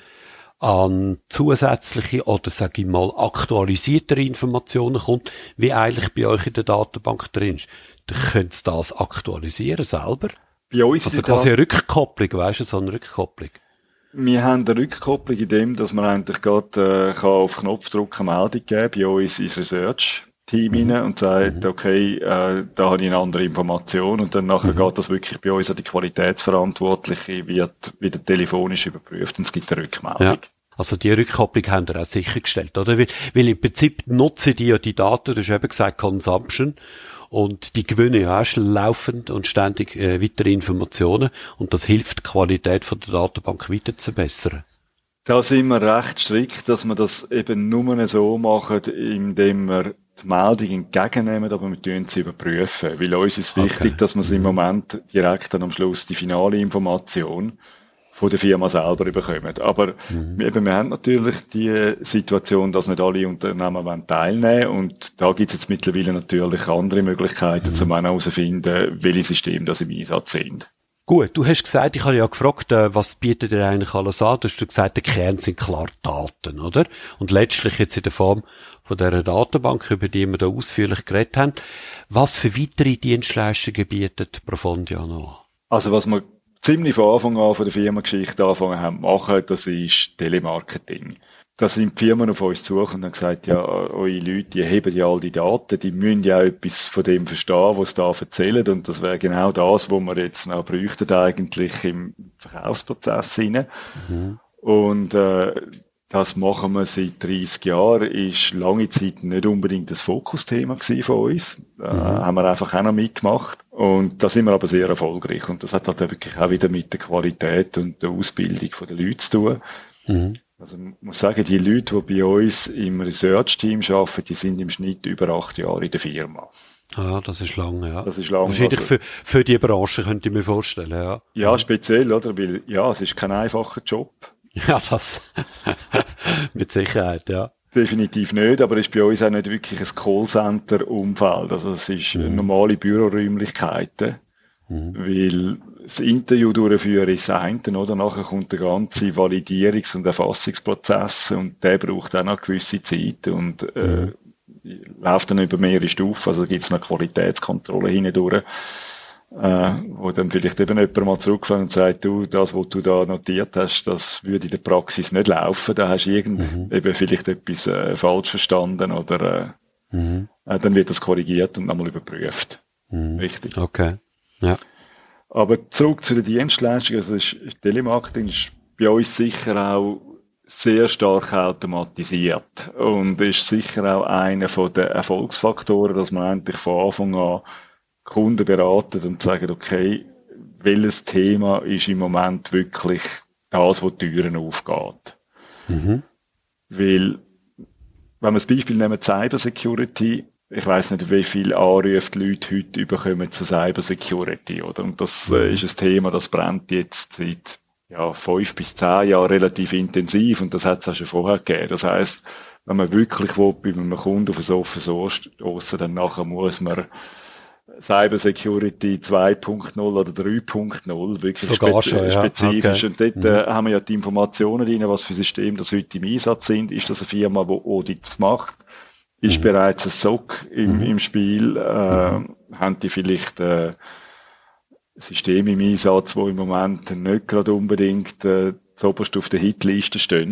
an zusätzliche oder, sag ich mal, aktualisiertere Informationen kommt, wie eigentlich bei euch in der Datenbank drin ist, dann könnt ihr das aktualisieren selber? Bei uns also quasi eine Rückkopplung, weisst du, so eine Rückkopplung. Wir haben eine Rückkopplung in dem, dass man eigentlich gerade äh, kann auf Knopfdruck eine Meldung geben bei uns ins Research-Team mhm. rein und sagt, mhm. okay, äh, da habe ich eine andere Information und dann nachher mhm. geht das wirklich bei uns an die Qualitätsverantwortliche, wird wieder telefonisch überprüft und es gibt eine Rückmeldung. Ja. Also die Rückkopplung haben wir auch sichergestellt, oder? Weil, weil im Prinzip nutzen die ja die Daten, du hast eben gesagt Consumption, und die gewinnen ja auch laufend und ständig äh, weitere Informationen und das hilft, die Qualität von der Datenbank weiter zu verbessern. Da sind wir recht strikt, dass wir das eben nur so machen, indem wir die Meldung entgegennehmen, aber wir tun sie überprüfen. Weil uns ist wichtig, okay. dass wir im Moment direkt dann am Schluss die finale Information von der Firma selber bekommen. Aber mhm. eben, wir haben natürlich die Situation, dass nicht alle Unternehmen wollen teilnehmen und da gibt es jetzt mittlerweile natürlich andere Möglichkeiten, mhm. um herauszufinden, welche Systeme das im Einsatz sind. Gut, du hast gesagt, ich habe ja gefragt, was bietet ihr eigentlich alles an? Du hast gesagt, der Kern sind klar Daten, oder? Und letztlich jetzt in der Form von dieser Datenbank, über die wir da ausführlich geredet haben. Was für weitere Dienstleistungen bietet Profondia noch? Also was wir ziemlich von Anfang an von der Firmengeschichte angefangen haben zu machen, das ist Telemarketing. Da sind die Firmen auf uns zugekommen und haben gesagt, ja, eure Leute, die heben ja all die Daten, die müssen ja auch etwas von dem verstehen, was sie da erzählen. Und das wäre genau das, was wir jetzt noch bräuchten eigentlich im Verkaufsprozess hinein. Mhm. Und äh, das machen wir seit dreißig Jahren, ist lange Zeit nicht unbedingt das Fokusthema gewesen von uns. Mhm. Äh, haben wir einfach auch noch mitgemacht. Und da sind wir aber sehr erfolgreich. Und das hat halt wirklich auch wieder mit der Qualität und der Ausbildung der Leute zu tun. Mhm. Also ich muss sagen, die Leute, die bei uns im Research-Team arbeiten, die sind im Schnitt über acht Jahre in der Firma. Ah, das ist lange, ja. Das ist lange. Wahrscheinlich also, für, für die Branche könnte ich mir vorstellen, ja. Ja, speziell, oder? Weil, ja, es ist kein einfacher Job. Ja, das, mit Sicherheit, ja. Definitiv nicht, aber es ist bei uns auch nicht wirklich ein Callcenter-Umfeld. Also es ist mhm. normale Büroräumlichkeiten. Mhm. Weil das Interview durchführen ist das eine, oder? Nachher kommt der ganze Validierungs- und Erfassungsprozess und der braucht auch noch eine gewisse Zeit und äh, mhm. läuft dann über mehrere Stufen, also gibt es noch Qualitätskontrolle hindurch, äh, wo dann vielleicht eben jemand mal zurückfällt und sagt, du, das, was du da notiert hast, das würde in der Praxis nicht laufen, da hast du irgend mhm. eben vielleicht etwas äh, falsch verstanden oder äh, mhm. äh, dann wird das korrigiert und nochmal überprüft. Mhm. Richtig. Okay. Ja. Aber zurück zu den Dienstleistungen, also das Telemarketing ist bei uns sicher auch sehr stark automatisiert und ist sicher auch einer der Erfolgsfaktoren, dass man endlich von Anfang an Kunden beraten und sagen, okay, welches Thema ist im Moment wirklich das, wo die Türen aufgeht. Mhm. Weil, wenn wir das Beispiel nehmen, Cybersecurity, ich weiss nicht, wie viele Anrufe die Leute heute überkommen zu Cybersecurity, oder? Und das äh, ist ein Thema, das brennt jetzt seit, ja, fünf bis zehn Jahren relativ intensiv und das hat es auch schon vorher gegeben. Das heisst, wenn man wirklich will, bei einem Kunden auf ein offenes Ohr stossen, dann nachher muss man Cybersecurity zwei Punkt null oder drei Punkt null wirklich Sogar spezi- schon, ja. spezifisch. Okay. Und dort äh, haben wir ja die Informationen drin, was für Systeme das heute im Einsatz sind. Ist das eine Firma, die Audits macht? Ist mhm. bereits ein S O C im, mhm. im Spiel? Äh, mhm. Haben die vielleicht äh, Systeme im Einsatz, die im Moment nicht gerade unbedingt äh, zuoberst auf der Hitliste stehen?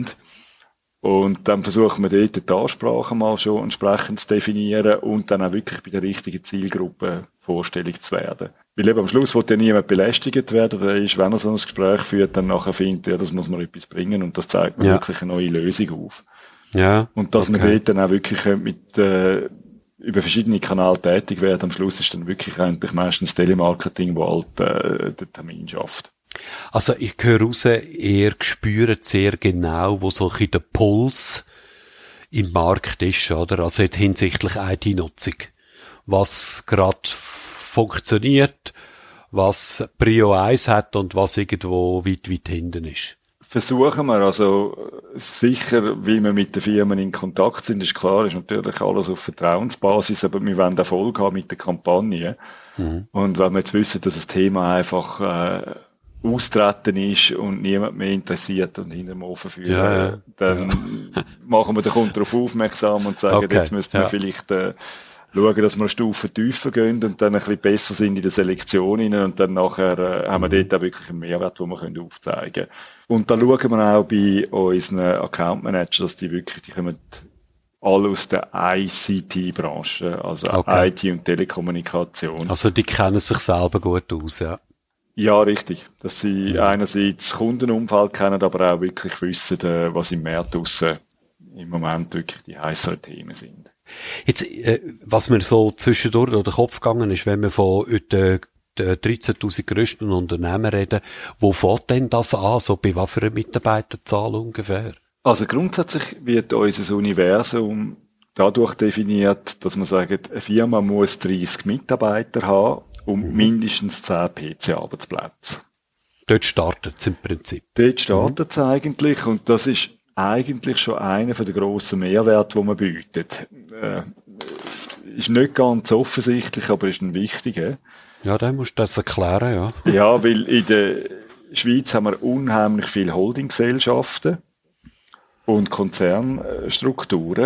Und dann versuchen wir dort die Ansprache mal schon entsprechend zu definieren und dann auch wirklich bei der richtigen Zielgruppe vorstellig zu werden. Weil eben am Schluss wird ja niemand belästigt werden, der ist, wenn er so ein Gespräch führt, dann nachher findet, ja, das muss man etwas bringen und das zeigt mir ja. wirklich eine neue Lösung auf. Ja. Und dass okay. man dort dann auch wirklich mit, äh, über verschiedene Kanäle tätig wird, am Schluss ist dann wirklich eigentlich meistens Telemarketing, wo halt, äh, den Termin schafft. Also ich höre raus, ihr spürt sehr genau, wo so ein der Puls im Markt ist, oder? Also jetzt hinsichtlich I T-Nutzung. Was gerade funktioniert, was Prio eins hat und was irgendwo weit, weit hinten ist. Versuchen wir, also sicher, wie wir mit den Firmen in Kontakt sind, ist klar, ist natürlich alles auf Vertrauensbasis, aber wir wollen Erfolg haben mit der Kampagne. Mhm. Und wenn wir jetzt wissen, dass das Thema einfach äh, austreten ist und niemand mehr interessiert und hinter dem Ofen führen, ja, ja. dann ja. machen wir den Kunden darauf aufmerksam und sagen, okay. jetzt müssten wir ja. vielleicht äh, schauen, dass wir eine Stufe tiefer gehen und dann ein bisschen besser sind in der Selektion rein und dann nachher äh, haben wir dort auch wirklich einen Mehrwert, den wir können aufzeigen können. Und da schauen wir auch bei unseren Account Managern, dass die wirklich, die kommen alle aus der I C T-Branche, also okay. I T und Telekommunikation. Also die kennen sich selber gut aus, ja. Ja, richtig. Dass sie ja. einerseits das Kundenumfeld kennen, aber auch wirklich wissen, was im Markt draussen im Moment wirklich die heißeren Themen sind. Jetzt, äh, was mir so zwischendurch durch den Kopf gegangen ist, wenn wir von den dreizehntausend grössten Unternehmen reden, wo fängt denn das an, so bei was für einer Mitarbeiterzahl ungefähr? Also grundsätzlich wird unser Universum dadurch definiert, dass man sagt, eine Firma muss dreißig Mitarbeiter haben und mhm. mindestens zehn P C-Arbeitsplätze. Dort startet es im Prinzip. Dort startet es mhm. eigentlich und das ist eigentlich schon einer der grossen Mehrwerte, die man bietet. Äh, ist nicht ganz offensichtlich, aber ist ein wichtiger. Ja, dann musst du das erklären, ja. Ja, weil in der Schweiz haben wir unheimlich viele Holdinggesellschaften und Konzernstrukturen.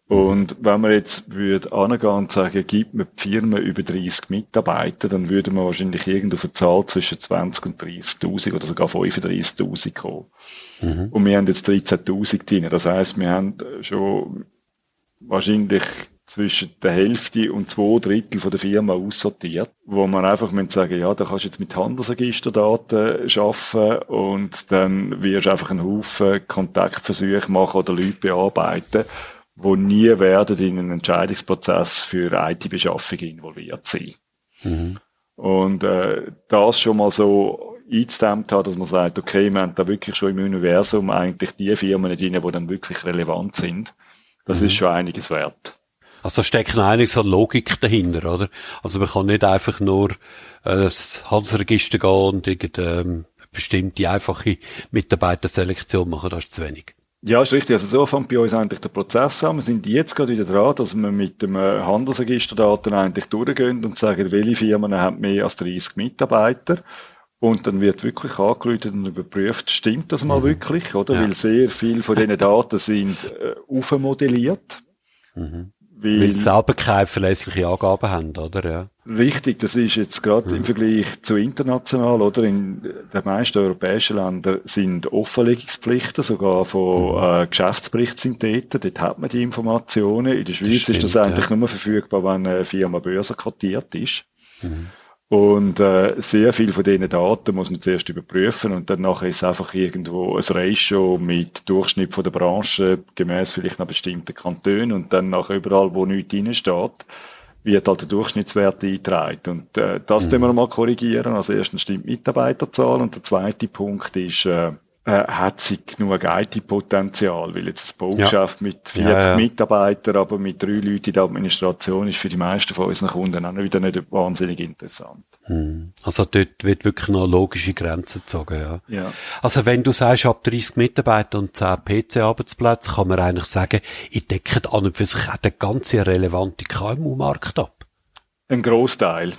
Und wenn man jetzt würde angehen und sagen, gibt man die Firmen über dreißig Mitarbeiter, dann würde man wahrscheinlich irgendwo auf eine Zahl zwischen zwanzig und dreißigtausend oder sogar fünfunddreißigtausend kommen. Mhm. Und wir haben jetzt dreizehntausend drin. Das heisst, wir haben schon wahrscheinlich zwischen der Hälfte und zwei Drittel von der Firma aussortiert, wo man einfach müssen sagen, ja, da kannst du jetzt mit Handelsregisterdaten arbeiten und dann wirst du einfach einen Haufen Kontaktversuche machen oder Leute bearbeiten, die nie werden in einen Entscheidungsprozess für I T-Beschaffung involviert sein. Mhm. Und äh, das schon mal so eingedämmt hat, dass man sagt, okay, wir haben da wirklich schon im Universum eigentlich die Firmen drin, die dann wirklich relevant sind. Das mhm. ist schon einiges wert. Also da steckt noch einiges an Logik dahinter, oder? Also man kann nicht einfach nur äh, das Handelsregister gehen und irgendeine ähm, bestimmte einfache Mitarbeiterselektion machen, das ist zu wenig. Ja, ist richtig. Also so fängt bei uns eigentlich der Prozess an. Wir sind jetzt gerade wieder dran, dass wir mit dem Handelsregisterdaten eigentlich durchgehen und sagen, welche Firmen haben mehr als dreißig Mitarbeiter. Und dann wird wirklich angerufen und überprüft, stimmt das mal mhm. wirklich, oder? Ja. Weil sehr viel von diesen Daten sind äh, aufmodelliert. Mhm. Weil, weil sie selber keine verlässliche Angaben haben, oder? Ja. Richtig, das ist jetzt gerade mhm. im Vergleich zu international, oder? In den meisten europäischen Ländern sind Offenlegungspflichten, sogar von mhm. äh, Geschäftsberichten sind dort. Dort hat man die Informationen. In der Schweiz das stimmt, ist das eigentlich ja. nur verfügbar, wenn eine Firma börsenkotiert ist. Mhm. Und äh, sehr viel von diesen Daten muss man zuerst überprüfen und dann nachher ist es einfach irgendwo ein Ratio mit Durchschnitt von der Branche, gemäss vielleicht nach bestimmten Kantonen und dann nachher überall, wo nichts drin steht, wird halt der Durchschnittswert eingetragen. Und äh, das mhm. müssen wir mal korrigieren. Also erstens stimmt die Mitarbeiterzahl und der zweite Punkt ist, äh, äh, hat sie genug I T-Potenzial, weil jetzt das Baugeschäft ja. mit vierzig ja, ja. Mitarbeitern, aber mit drei Leuten in der Administration ist für die meisten von unseren Kunden auch wieder nicht wahnsinnig interessant. Hm. Also dort wird wirklich noch logische Grenzen gezogen, ja. ja. Also wenn du sagst, ab dreißig Mitarbeiter und zehn P C-Arbeitsplätze, kann man eigentlich sagen, ich decke an und für sich auch den ganzen relevanten K M U-Markt ab. Ein Großteil.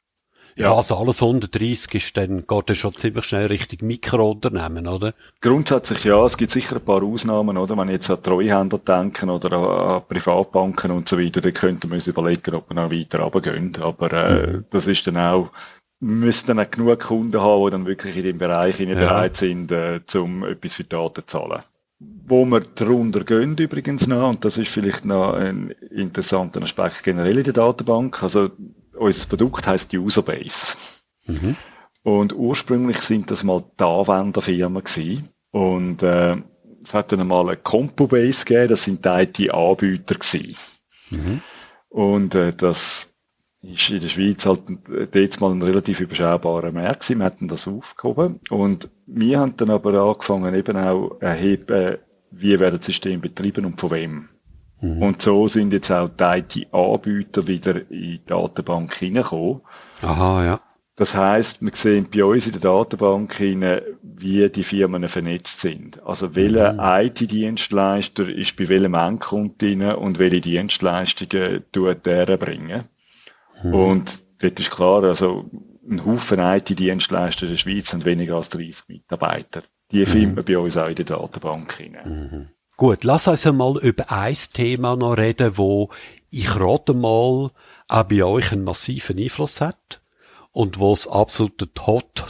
Ja, also alles hundertdreissig ist dann, geht das schon ziemlich schnell Richtung Mikrounternehmen, oder? Grundsätzlich ja, es gibt sicher ein paar Ausnahmen, oder? Wenn jetzt an Treuhänder denken oder an, an Privatbanken und so weiter, dann könnte man uns überlegen, ob wir noch weiter runtergehen. Aber äh, mhm. das ist dann auch, wir müssen dann auch genug Kunden haben, die dann wirklich in dem Bereich ja. bereit sind, äh, um etwas für Daten zu zahlen. Wo wir darunter gehen übrigens noch, und das ist vielleicht noch ein interessanter Aspekt generell in der Datenbank, also unser Produkt heisst Userbase. Mhm. Und ursprünglich sind das mal die Anwenderfirmen gewesen. Und äh, es hat dann mal eine Compubase gegeben, das sind die I T-Anbieter gewesen. Mhm. Und äh, das ist in der Schweiz halt jetzt mal ein relativ überschaubarer Markt gewesen. Wir hatten das aufgehoben. Und wir haben dann aber angefangen, eben auch erheben, wie werden das System betrieben und von wem. Mhm. Und so sind jetzt auch die I T-Anbieter wieder in die Datenbank hineingekommen. Aha, ja. Das heisst, wir sehen bei uns in der Datenbank hinein, wie die Firmen vernetzt sind. Also welcher mhm. I T-Dienstleister ist bei welchem Endkunden und welche Dienstleistungen tut der erbringen. Mhm. Und dort ist klar, also ein Haufen I T-Dienstleister in der Schweiz haben weniger als dreißig Mitarbeiter. Die mhm. finden wir bei uns auch in der Datenbank hinein. Mhm. Gut, lass uns einmal über ein Thema noch reden, wo ich rate mal auch bei euch einen massiven Einfluss hat und wo es absolut ein Hot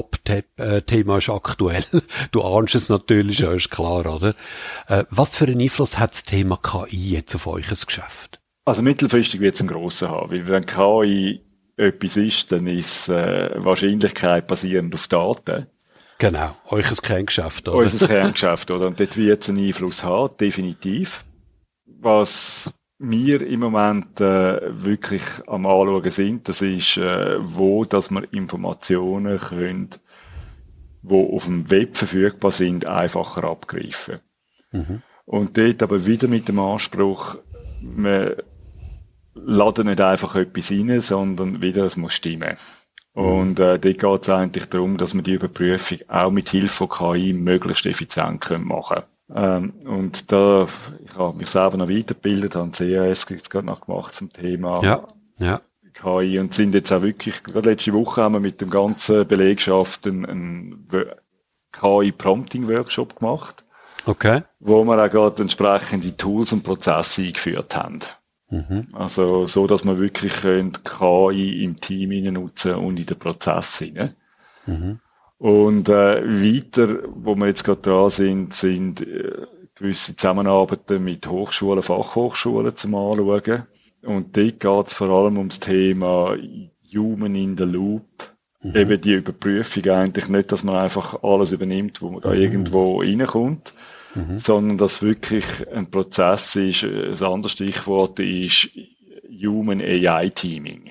Top-Thema ist aktuell. Du ahnst es natürlich, ja, ist klar, oder? Äh, was für einen Einfluss hat das Thema K I jetzt auf euch Geschäft? Also mittelfristig wird es einen grossen haben, weil wenn K I etwas ist, dann ist äh, Wahrscheinlichkeit basierend auf Daten. Genau, euch ein Kerngeschäft, oder? Unser Kerngeschäft, oder? Und dort wird es einen Einfluss haben, definitiv. Was wir im Moment äh, wirklich am Anschauen sind, das ist, äh, wo, dass wir Informationen können, die auf dem Web verfügbar sind, einfacher abgreifen. Mhm. Und dort aber wieder mit dem Anspruch, wir laden nicht einfach etwas rein, sondern wieder, es muss stimmen. Und äh, dort geht es eigentlich darum, dass wir die Überprüfung auch mit Hilfe von K I möglichst effizient können machen können. Ähm, und da, ich habe mich selber noch weitergebildet, habe C A S jetzt gerade noch gemacht zum Thema ja, ja. K I und sind jetzt auch wirklich, gerade letzte Woche haben wir mit dem ganzen Belegschaft einen, einen K I-Prompting-Workshop gemacht. Okay. Wo wir auch gerade entsprechende Tools und Prozesse eingeführt haben. Mhm. Also, so, dass man wirklich K I im Team nutzen und in den Prozess hinein. Mhm. Und, äh, weiter, wo wir jetzt gerade dran sind, sind, äh, gewisse Zusammenarbeiten mit Hochschulen, Fachhochschulen zum Anschauen. Und dort geht es vor allem ums Thema Human in the Loop. Mhm. Eben die Überprüfung eigentlich nicht, dass man einfach alles übernimmt, wo man da mhm. irgendwo reinkommt, mhm. sondern dass wirklich ein Prozess ist. Ein anderes Stichwort ist Human A I-Teaming.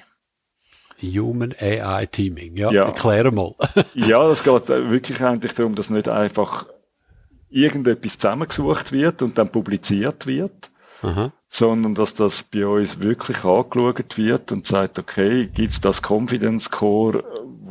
Human A I-Teaming, ja. ja. Erklär mal. Ja, es geht wirklich eigentlich darum, dass nicht einfach irgendetwas zusammengesucht wird und dann publiziert wird, aha. sondern dass das bei uns wirklich angeschaut wird und sagt, okay, gibt es das Confidence Score,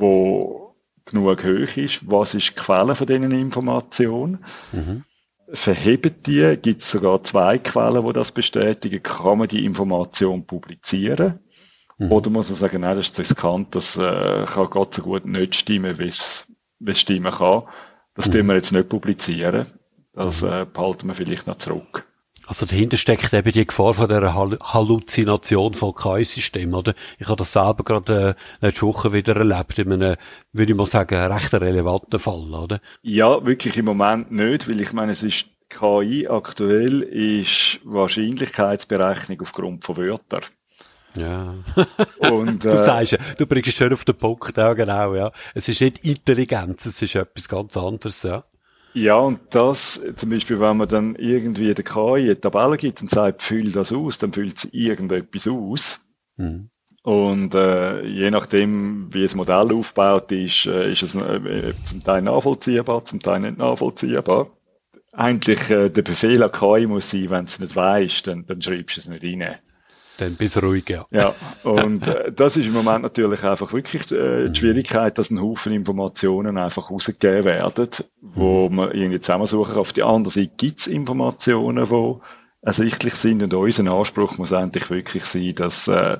wo genug hoch ist? Was ist die Quelle von diesen Informationen? Mhm. Verheben die? Gibt es sogar zwei Quellen, die das bestätigen? Kann man die Information publizieren? Mhm. Oder muss man sagen, nein, das ist riskant, das äh, kann Gott so gut nicht stimmen, wie es stimmen kann. Das mhm. tun wir jetzt nicht publizieren. Das äh, behalten wir vielleicht noch zurück. Also dahinter steckt eben die Gefahr von der Hall- Halluzination von K I-Systemen, oder? Ich habe das selber gerade äh, letzte Woche wieder erlebt, in einem, würde ich mal sagen, recht relevanten Fall, oder? Ja, wirklich im Moment nicht, weil ich meine, es ist K I aktuell ist Wahrscheinlichkeitsberechnung aufgrund von Wörtern. Ja. Und, äh, du sagst ja, du bringst es schön auf den Punkt, ja genau, ja. Es ist nicht Intelligenz, es ist etwas ganz anderes, ja. Ja, und das, zum Beispiel, wenn man dann irgendwie der K I eine Tabelle gibt und sagt, füll das aus, dann füllt sie irgendetwas aus. Mhm. Und äh, je nachdem, wie das Modell aufgebaut ist, äh, ist es äh, zum Teil nachvollziehbar, zum Teil nicht nachvollziehbar. Eigentlich äh, der Befehl an K I muss sein, wenn du es nicht weisst, dann, dann schreibst du es nicht rein. Dann bist du ruhig, ja. Ja, und äh, das ist im Moment natürlich einfach wirklich äh, die Schwierigkeit, dass ein Haufen Informationen einfach rausgegeben werden, wo mhm. man irgendwie zusammensuchen kann. Auf der anderen Seite gibt es Informationen, die ersichtlich sind, und unser Anspruch muss eigentlich wirklich sein, dass, äh,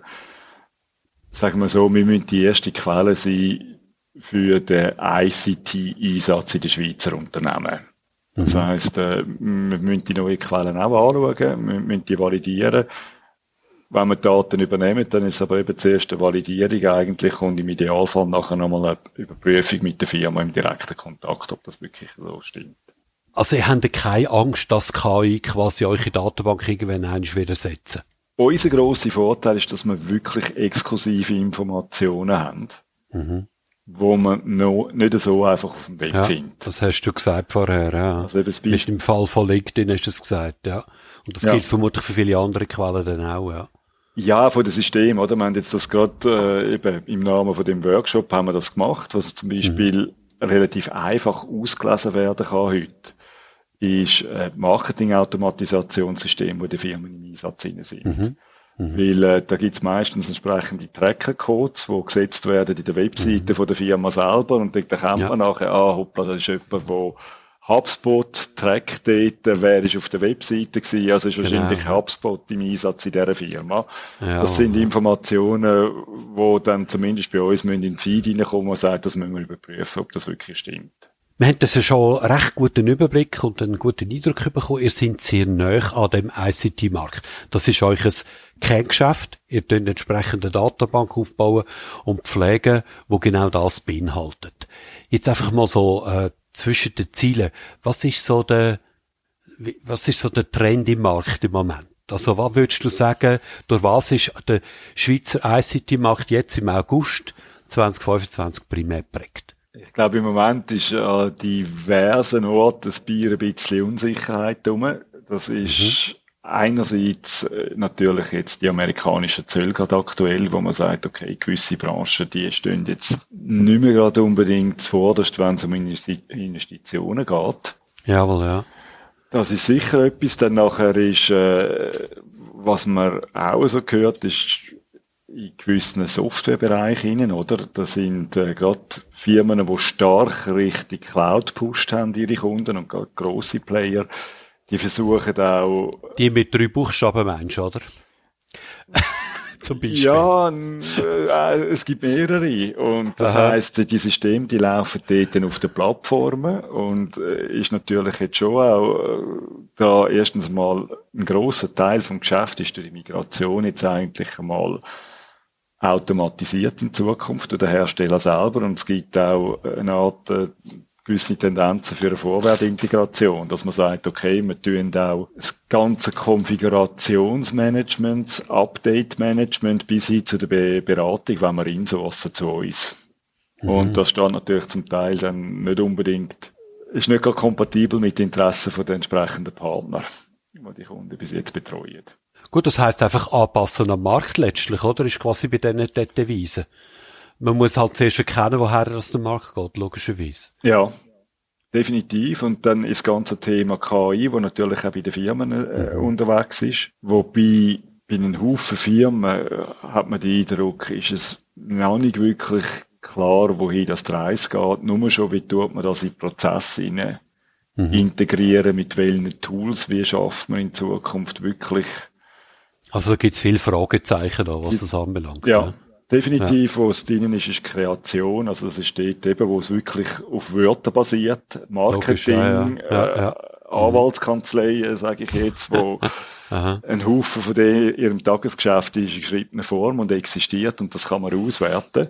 sagen wir so, wir müssen die erste Quelle sein für den I C T-Einsatz in den Schweizer Unternehmen. Mhm. Das heisst, äh, wir müssen die neuen Quellen auch anschauen, wir müssen die validieren. Wenn wir Daten übernehmen, dann ist es aber eben zuerst eine Validierung eigentlich und im Idealfall nachher nochmal eine Überprüfung mit der Firma im direkten Kontakt, ob das wirklich so stimmt. Also ihr habt keine Angst, dass K I quasi eure Datenbank irgendwann einmal wieder setzen? Unser grosser Vorteil ist, dass wir wirklich exklusive Informationen haben, mhm. wo man noch nicht so einfach auf dem Weg ja, findet. Das hast du gesagt vorher, ja. Also eben Mit im Fall von LinkedIn hast du es gesagt, ja. Und das ja. gilt vermutlich für viele andere Quellen dann auch, ja. Ja, von dem System, oder? Wir haben jetzt das gerade äh, eben im Namen von dem Workshop haben wir das gemacht, was zum Beispiel mhm. relativ einfach ausgelesen werden kann heute, ist ein Marketing-Automatisationssystem, wo die Firmen im Einsatz sind. Mhm. Mhm. Weil äh, da gibt's meistens entsprechende Tracker-Codes, die gesetzt werden in der Webseite mhm. von der Firma selber, und dort erkennt ja. man nachher, ah, hoppla, das ist jemand, der HubSpot trackt dort, wer ist auf der Webseite gewesen, also ist wahrscheinlich genau. HubSpot im Einsatz in dieser Firma. Ja. Das sind Informationen, die dann zumindest bei uns in den Feed reinkommen und sagen, das müssen wir überprüfen, ob das wirklich stimmt. Wir haben das ja schon einen recht guten Überblick und einen guten Eindruck bekommen. Ihr seid sehr nahe an dem I C T-Markt. Das ist euch ein Kerngeschäft. Ihr könnt entsprechend eine Datenbank aufbauen und pflegen, wo genau das beinhaltet. Jetzt einfach mal so äh, zwischen den Zielen. Was ist so der, was ist so der Trend im Markt im Moment? Also, was würdest du sagen, durch was ist der Schweizer I C T-Markt jetzt im August zwanzig fünfundzwanzig primär geprägt? Ich glaube, im Moment ist an diversen Orten ein Bier ein bisschen Unsicherheit rum. Das ist mhm. einerseits natürlich jetzt die amerikanischen Zölle gerade aktuell, wo man sagt, okay, gewisse Branchen, die stehen jetzt nicht mehr gerade unbedingt zuvorderst, wenn es um Investitionen geht. Jawohl, ja. Das ist sicher etwas. Dann nachher ist, äh, was man auch so gehört, ist in gewissen Softwarebereichen, oder? Das sind äh, gerade Firmen, die stark Richtung Cloud gepusht haben, ihre Kunden, und gerade grosse Player, die versuchen auch... Die mit drei Buchstaben meinst du, oder? zum Beispiel? Ja, äh, es gibt mehrere. Und das Aha. heisst, die Systeme, die laufen dort auf den Plattformen und äh, ist natürlich jetzt schon auch äh, da erstens mal ein grosser Teil vom Geschäft ist durch die Migration jetzt eigentlich einmal automatisiert in Zukunft durch den Hersteller selber und es gibt auch eine Art äh, gewisse Tendenzen für eine Vorwärtsintegration, dass man sagt, okay, wir tun auch das ganze Konfigurationsmanagement, das Update-Management bis hin zu der Be- Beratung, wenn wir insourcen zu uns. Mhm. Und das steht natürlich zum Teil dann nicht unbedingt, ist nicht gerade kompatibel mit den Interessen der entsprechenden Partner, die die Kunden bis jetzt betreuen. Gut, das heisst einfach anpassen am Markt letztlich, oder? Ist quasi bei denen die Devise. Man muss halt zuerst erkennen, woher das der Markt geht, logischerweise. Ja, definitiv. Und dann ist das ganze Thema K I, wo natürlich auch bei den Firmen äh, mhm. unterwegs ist. Wobei bei einem Haufen Firmen äh, hat man den Eindruck, ist es noch nicht wirklich klar, wohin das die Reise geht. Nur schon, wie tut man das in Prozesse hinein mhm. integrieren, mit welchen Tools, wie schafft man in Zukunft wirklich. Also da gibt es viele Fragezeichen, da, was das anbelangt. Ja. ja. Definitiv, ja. Wo es drinnen ist, ist Kreation. Also das ist dort eben, wo es wirklich auf Wörter basiert. Marketing, Logisch, ja, ja. Ja, ja. Äh, Anwaltskanzleien, sage ich jetzt, wo ein Haufen von denen, ihrem Tagesgeschäft ist in geschriebener Form und existiert und das kann man auswerten.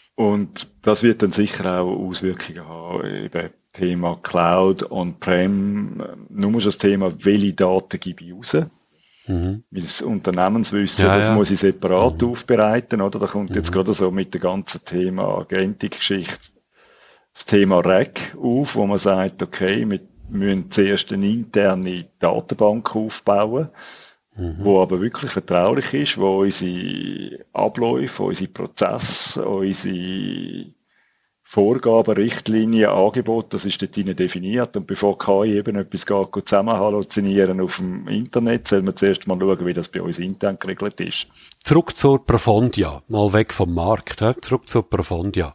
Und das wird dann sicher auch Auswirkungen haben. Eben Thema Cloud, On-Prem, nur schon das Thema, welche Daten gebe ich raus. Mhm. Weil das Unternehmenswissen, ja, das ja. muss ich separat mhm. aufbereiten, oder? Da kommt mhm. jetzt gerade so mit dem ganzen Thema Agentik-Geschichte das Thema R A C auf, wo man sagt, okay, wir müssen zuerst eine interne Datenbank aufbauen, mhm. wo aber wirklich vertraulich ist, wo unsere Abläufe, unsere Prozesse, unsere Vorgaben, Richtlinien, Angebote, das ist dort drinnen definiert. Und bevor K I eben etwas geht, geht zusammen halluzinieren auf dem Internet, soll man zuerst mal schauen, wie das bei uns intern geregelt ist. Zurück zur Profondia, mal weg vom Markt, he? Zurück zur Profondia.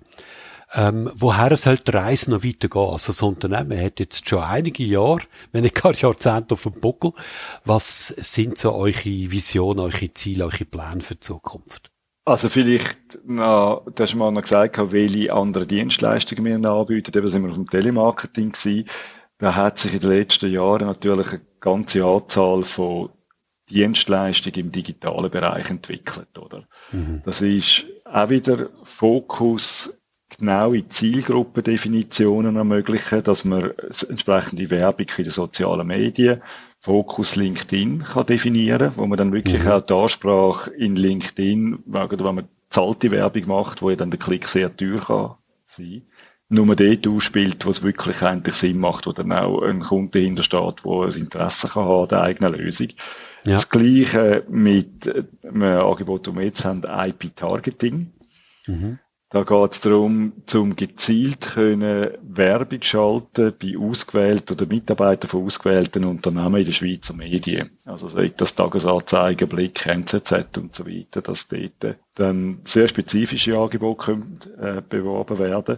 Ähm, woher soll die Reise noch weitergehen? Also das Unternehmen hat jetzt schon einige Jahre, wenn nicht gar Jahrzehnte auf dem Buckel. Was sind so eure Visionen, eure Ziele, eure Pläne für die Zukunft? Also vielleicht, na, du hast mal noch gesagt, welche andere Dienstleistungen wir noch anbieten. Eben sind wir auf dem Telemarketing gewesen. Da hat sich in den letzten Jahren natürlich eine ganze Anzahl von Dienstleistungen im digitalen Bereich entwickelt, oder? Mhm. Das ist auch wieder Fokus, genaue Zielgruppendefinitionen ermöglichen, dass man entsprechende Werbung in den sozialen Medien, Fokus LinkedIn kann definieren, wo man dann wirklich mhm. auch die Ansprache in LinkedIn, oder wenn man zahlte Werbung macht, wo ja dann der Klick sehr teuer kann sein, nur dort ausspielt, wo es wirklich eigentlich Sinn macht, wo dann auch ein Kunde hintersteht, der ein Interesse kann haben an der eigenen Lösung. Ja. Das Gleiche mit einem Angebot, das wir jetzt haben, I P-Targeting. Mhm. Da geht es darum, zum gezielt können Werbung schalten bei ausgewählten oder Mitarbeitern von ausgewählten Unternehmen in den Schweizer Medien. Also sei das Tagesanzeiger, Blick, N Z Z und so weiter, dass dort dann sehr spezifische Angebote können, äh, beworben werden.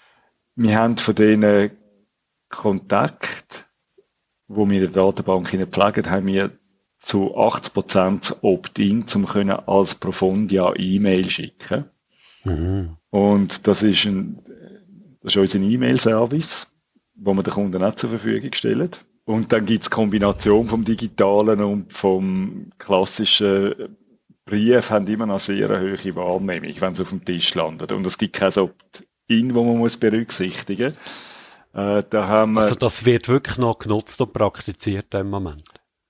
Wir haben von diesen Kontakten, die wir in der Datenbank pflegen, haben wir zu achtzig Prozent Opt-in, um können als Profondia E-Mail schicken. Mhm. Und das ist ein, das ist unser E-Mail-Service, wo wir den Kunden auch zur Verfügung stellen. Und dann gibt es Kombination vom Digitalen und vom klassischen Brief, haben immer noch sehr eine hohe Wahrnehmung, wenn es auf dem Tisch landet. Und es gibt kein Opt-in, das man muss berücksichtigen muss. Äh, da haben wir also das wird wirklich noch genutzt und praktiziert im Moment?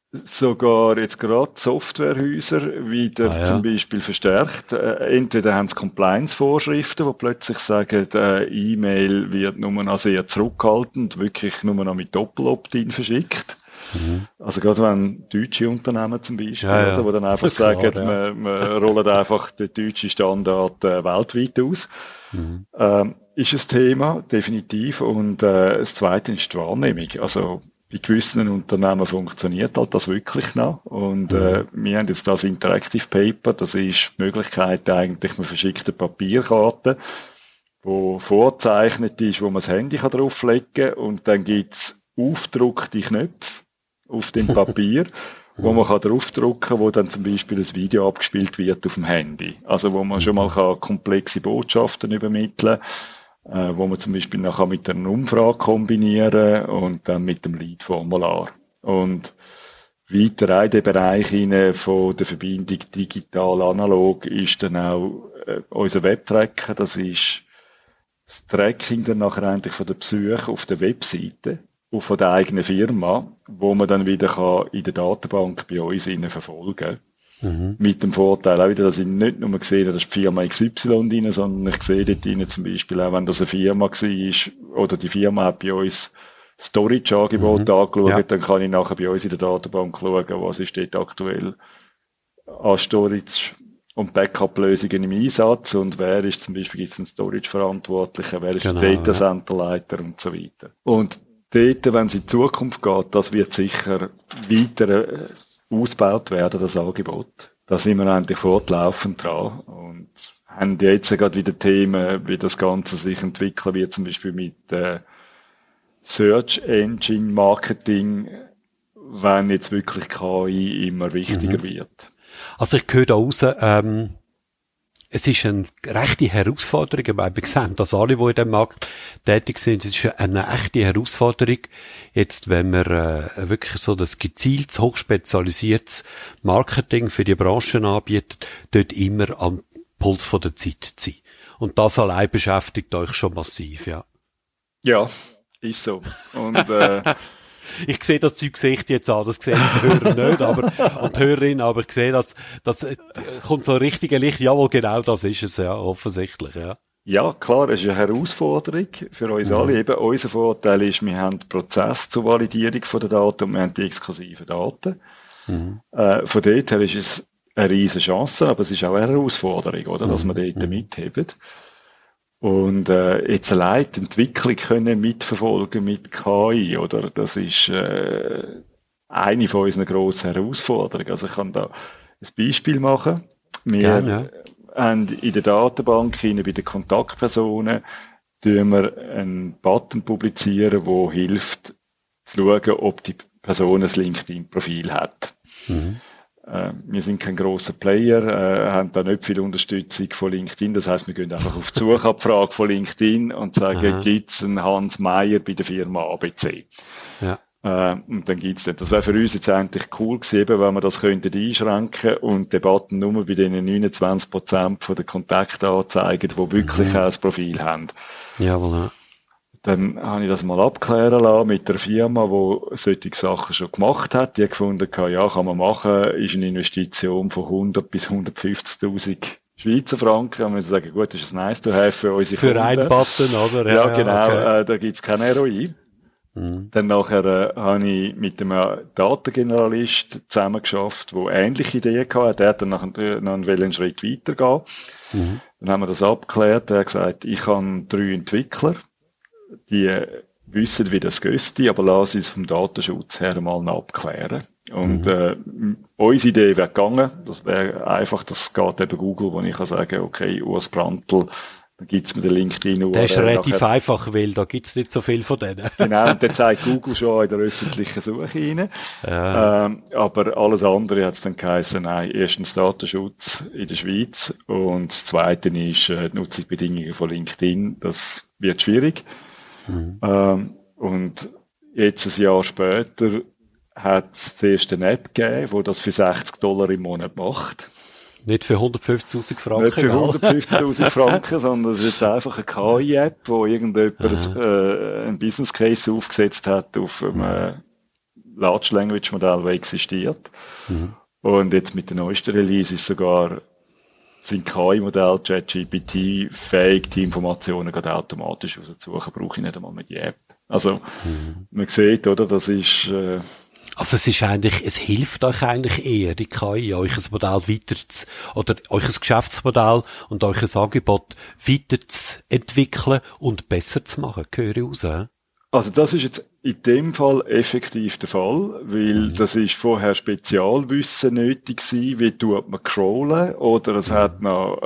Sogar jetzt gerade Softwarehäuser wieder ah, ja. zum Beispiel verstärkt. Äh, entweder haben sie Compliance-Vorschriften, die plötzlich sagen, äh, E-Mail wird nur noch sehr zurückhaltend, wirklich nur noch mit Doppel-Opt-in verschickt. Mhm. Also gerade wenn deutsche Unternehmen zum Beispiel, ja, ja. Oder, wo dann einfach klar, sagen, ja. wir, wir rollen einfach den deutschen Standard äh, weltweit aus. Mhm. Ähm, ist ein Thema, definitiv. Und äh, das Zweite ist die Wahrnehmung. Also bei gewissen Unternehmen funktioniert halt das wirklich noch. Und mhm. äh, wir haben jetzt das Interactive Paper, das ist die Möglichkeit eigentlich, man verschickt eine Papierkarte, wo vorzeichnet ist, wo man das Handy kann drauflegen kann und dann gibt's aufgedruckte Knöpfe auf dem Papier wo man kann draufdrücken kann, wo dann zum Beispiel ein Video abgespielt wird auf dem Handy. Also wo man schon mal kann komplexe Botschaften übermitteln kann, äh, wo man zum Beispiel nachher mit einer Umfrage kombinieren und dann mit dem Lead-Formular. Und weiter in den Bereich hinein von der Verbindung digital-analog ist dann auch äh, unser Webtracker. Das ist das Tracking dann nachher eigentlich von der Besucher auf der Webseite und von der eigenen Firma, wo man dann wieder kann in der Datenbank bei uns innen verfolgen kann. Mhm. Mit dem Vorteil auch wieder, dass ich nicht nur sehe, da ist die Firma X Y drin, sondern ich sehe dort drin zum Beispiel auch, wenn das eine Firma war oder die Firma hat bei uns Storage-Angebot mhm. angeschaut, ja. Dann kann ich nachher bei uns in der Datenbank schauen, was ist dort aktuell an Storage und Backup-Lösungen im Einsatz und wer ist zum Beispiel, gibt es einen Storage-Verantwortlichen, wer ist genau, der Datacenter-Leiter ja. und so weiter. Und dort, wenn es in die Zukunft geht, das wird sicher weiter ausgebaut werden, das Angebot. Da sind wir eigentlich fortlaufend dran und haben jetzt gerade wieder Themen, wie das Ganze sich entwickeln wird, zum Beispiel mit äh, Search Engine Marketing, wenn jetzt wirklich K I immer wichtiger mhm. wird. Also ich höre da raus, ähm, es ist eine rechte Herausforderung, weil wir sehen, dass alle, die in diesem Markt tätig sind, es ist eine echte Herausforderung, jetzt wenn wir äh, wirklich so das gezieltes, hochspezialisiertes Marketing für die Branchen anbietet, dort immer am Puls von der Zeit zu sein. Und das allein beschäftigt euch schon massiv, ja. Ja, ist so. Und äh, ich sehe das Zeug Gesicht jetzt an, das sehen die Hörer nicht, aber, und die Hörerin, aber ich sehe, dass, das kommt so ein richtiger Licht, jawohl, genau das ist es, ja, offensichtlich, ja. Ja, klar, es ist eine Herausforderung für uns mhm. alle. Eben, unser Vorteil ist, wir haben den Prozess zur Validierung von der Daten und wir haben die exklusiven Daten. Mhm. Äh, von dort her ist es eine riesige Chance, aber es ist auch eine Herausforderung, oder, dass mhm. wir dort mhm. mitheben. Und äh, jetzt allein die Entwicklung können mitverfolgen mit K I, oder? Das ist äh, eine von unseren grossen Herausforderungen. Also ich kann da ein Beispiel machen. Wir Gerne, ja. haben in der Datenbank hinein bei den Kontaktpersonen tun wir einen Button publizieren, der hilft zu schauen, ob die Person ein LinkedIn-Profil hat. Mhm. Wir sind kein grosser Player, äh, haben da nicht viel Unterstützung von LinkedIn. Das heisst, wir gehen einfach auf die Suchabfrage von LinkedIn und sagen, gibt's einen Hans Meier bei der Firma A B C? Ja. Äh, und dann gibt's das. Das wäre für uns jetzt eigentlich cool gewesen, wenn wir das könnten einschränken und die Debatten nur bei den neunundzwanzig Prozent von den Kontakten anzeigen, die wirklich mhm. ein Profil haben. Jawohl, ja. Dann habe ich das mal abklären lassen mit der Firma, die solche Sachen schon gemacht hat. Die hat gefunden, ja, kann man machen, ist eine Investition von hundert bis hundertfünfzigtausend Schweizer Franken. Und wir sagen, gut, das ist ein nice to have für unsere Für Kunden. einen Button, oder? Ja, ja genau, okay. äh, da gibt's kein R O I. Mhm. Dann nachher äh, habe ich mit einem Datengeneralist zusammengeschafft, der ähnliche Ideen hatte. Der hat dann nachher noch einen Schritt weitergehen. Mhm. Dann haben wir das abgeklärt. Er hat gesagt, ich habe drei Entwickler. Die wissen, wie das geht, aber lass uns vom Datenschutz her mal noch abklären. Und mhm. äh, unsere Idee wäre gegangen, das wäre einfach, das geht eben Google, wo ich kann sagen, okay, Urs Brandl, dann gibt's mir den LinkedIn-U R L. Der ist relativ nachher einfach, weil da gibt's nicht so viel von denen. Genau, und der zeigt Google schon in der öffentlichen Suche rein. Ja. Ähm, aber alles andere hat es dann geheißen, nein, erstens Datenschutz in der Schweiz und das Zweite ist äh, die Nutzungsbedingungen von LinkedIn, das wird schwierig. Mhm. Ähm, und jetzt ein Jahr später hat es zuerst eine App gegeben, die das für sechzig Dollar im Monat macht. Nicht für hundertfünfzigtausend Franken. Nicht für hundertfünfzigtausend Franken, sondern es ist jetzt einfach eine K I-App, wo irgendjemand äh, einen Business Case aufgesetzt hat auf einem äh, Large Language Modell, das existiert. Mhm. Und jetzt mit der neuesten Release ist sogar sind K I-Modelle, ChatGPT, fähig, die Informationen gerade automatisch rauszusuchen, brauche ich nicht einmal mehr die App. Also, mhm. man sieht, oder, das ist, äh, also es ist eigentlich, es hilft euch eigentlich eher, die K I, euch ein Modell weiter zu, oder euch ein Geschäftsmodell und euch ein Angebot weiter zu entwickeln und besser zu machen. Höre ich raus, he? Also das ist jetzt in dem Fall effektiv der Fall, weil mhm. das ist vorher Spezialwissen nötig gewesen, wie tut man crawlen, oder es mhm. hat noch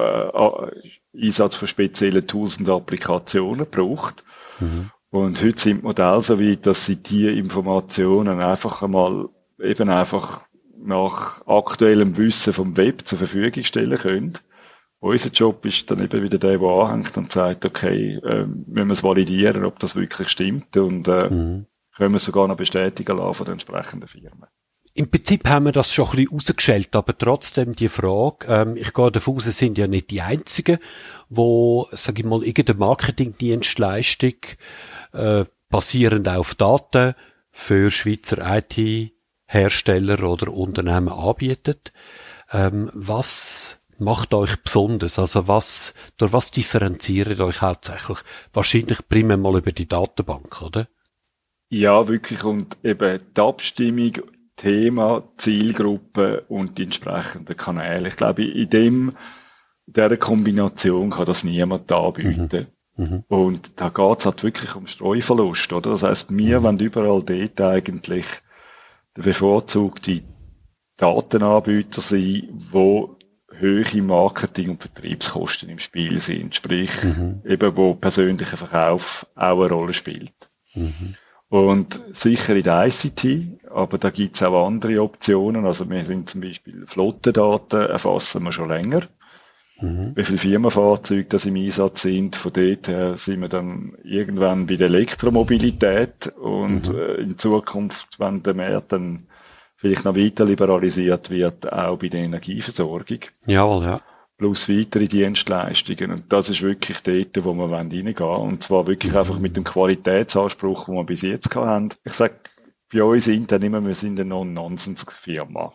äh, Einsatz von speziellen Tools und Applikationen gebraucht. Mhm. Und heute sind die Modelle so weit, dass sie die Informationen einfach einmal, eben einfach nach aktuellem Wissen vom Web zur Verfügung stellen können. Unser Job ist dann eben wieder der, der anhängt und sagt, okay, äh, müssen wir es validieren, ob das wirklich stimmt und äh, mhm. können wir es sogar noch bestätigen lassen von den entsprechenden Firmen. Im Prinzip haben wir das schon ein bisschen rausgestellt, aber trotzdem die Frage, ähm, ich gehe davon aus, es sind ja nicht die Einzigen, wo, sag ich mal, irgendeine Marketingdienstleistung äh, basierend auf Daten für Schweizer I T-Hersteller oder Unternehmen anbietet. Ähm, was macht euch besonders? Also was, durch was differenziert euch hauptsächlich? Wahrscheinlich primär mal über die Datenbank, oder? Ja, wirklich. Und eben die Abstimmung, Thema, Zielgruppe und die entsprechenden Kanäle. Ich glaube, in dem, in dieser Kombination kann das niemand anbieten. Mhm. Mhm. Und da geht es halt wirklich um Streuverlust, oder? Das heisst, wir mhm. wollen überall dort eigentlich der bevorzugte Datenanbieter sein, wo hohe Marketing- und Vertriebskosten im Spiel sind. Sprich, mhm. eben, wo persönlicher Verkauf auch eine Rolle spielt. Mhm. Und sicher in der I C T, aber da gibt's auch andere Optionen. Also wir sind zum Beispiel Flottendaten erfassen wir schon länger. Mhm. Wie viele Firmenfahrzeuge das im Einsatz sind, von dort her sind wir dann irgendwann bei der Elektromobilität und mhm. äh, in Zukunft, wenn der Markt dann vielleicht noch weiter liberalisiert wird, auch bei der Energieversorgung. Jawohl, ja. Plus weitere Dienstleistungen. Und das ist wirklich dort, wo wir reingehen wollen. Und zwar wirklich einfach mit dem Qualitätsanspruch, den wir bis jetzt hatten. Ich sage, bei uns intern immer, wir sind eine Non-Nonsense-Firma.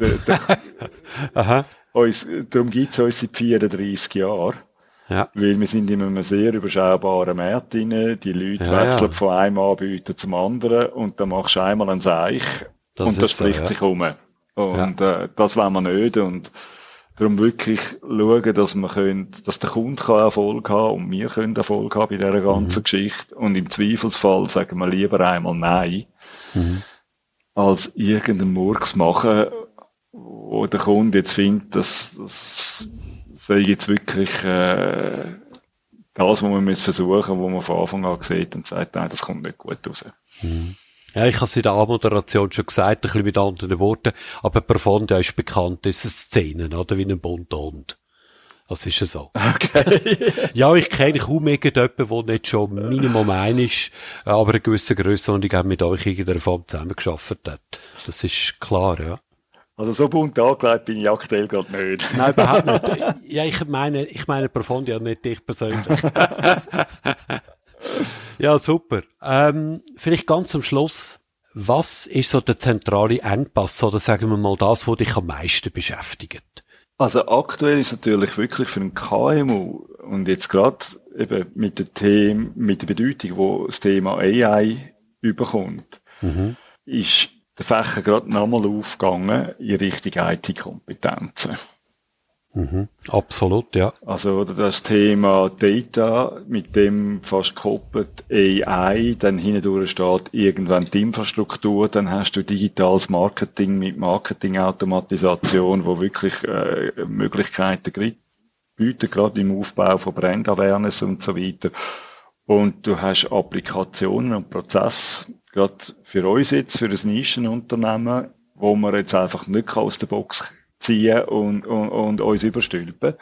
Aha. Uns, darum gibt es uns seit vierunddreissig Jahren. Ja. Weil wir sind in einem sehr überschaubaren Markt drin. Die Leute ja, wechseln ja. von einem Anbieter zum anderen und dann machst du einmal ein Seich das und das spricht so, ja. sich um. Und ja. äh, das wollen wir nicht. Und darum wirklich schauen, dass wir können, dass der Kunde kann Erfolg haben und wir können Erfolg haben bei dieser ganzen mhm. Geschichte. Und im Zweifelsfall sagen wir lieber einmal Nein, mhm. als irgendeinen Murks machen, wo der Kunde jetzt findet, dass das sei jetzt wirklich äh, das, was wir versuchen, wo man von Anfang an sieht und sagt, nein, das kommt nicht gut raus. Mhm. Ja, ich habe es in der Anmoderation schon gesagt, ein bisschen mit anderen Worten, aber Profondia ist bekannt, das ist Szenen, oder, wie ein Bondhund. Das ist ja so. Okay. Ja, ich kenne kaum irgendjemanden, der nicht schon Minimum ein ist, aber eine gewisse Grösse und ich habe mit euch in irgendeiner Form zusammengearbeitet hat. Das ist klar, ja. Also so bunt angelegt bin ich aktuell gerade nicht. Nein, überhaupt nicht. Ja, ich meine, ich meine Profondia, nicht dich persönlich. Ja, super. Ähm, vielleicht ganz zum Schluss, was ist so der zentrale Engpass oder sagen wir mal das, was dich am meisten beschäftigt? Also aktuell ist natürlich wirklich für ein K M U und jetzt gerade eben mit der Thema, mit der Bedeutung, wo das Thema A I überkommt, mhm. ist der Fächer gerade nochmal aufgegangen in Richtung I T-Kompetenzen. Mhm, absolut, ja. Also das Thema Data, mit dem fast gekoppelt A I, dann hindurch steht irgendwann die Infrastruktur, dann hast du digitales Marketing mit Marketing-Automatisation, wo wirklich äh, Möglichkeiten bieten, gerade im Aufbau von Brand Awareness und so weiter. Und du hast Applikationen und Prozesse, gerade für uns jetzt, für ein Nischenunternehmen, wo man jetzt einfach nicht aus der Box ziehen und, und, und uns überstülpen.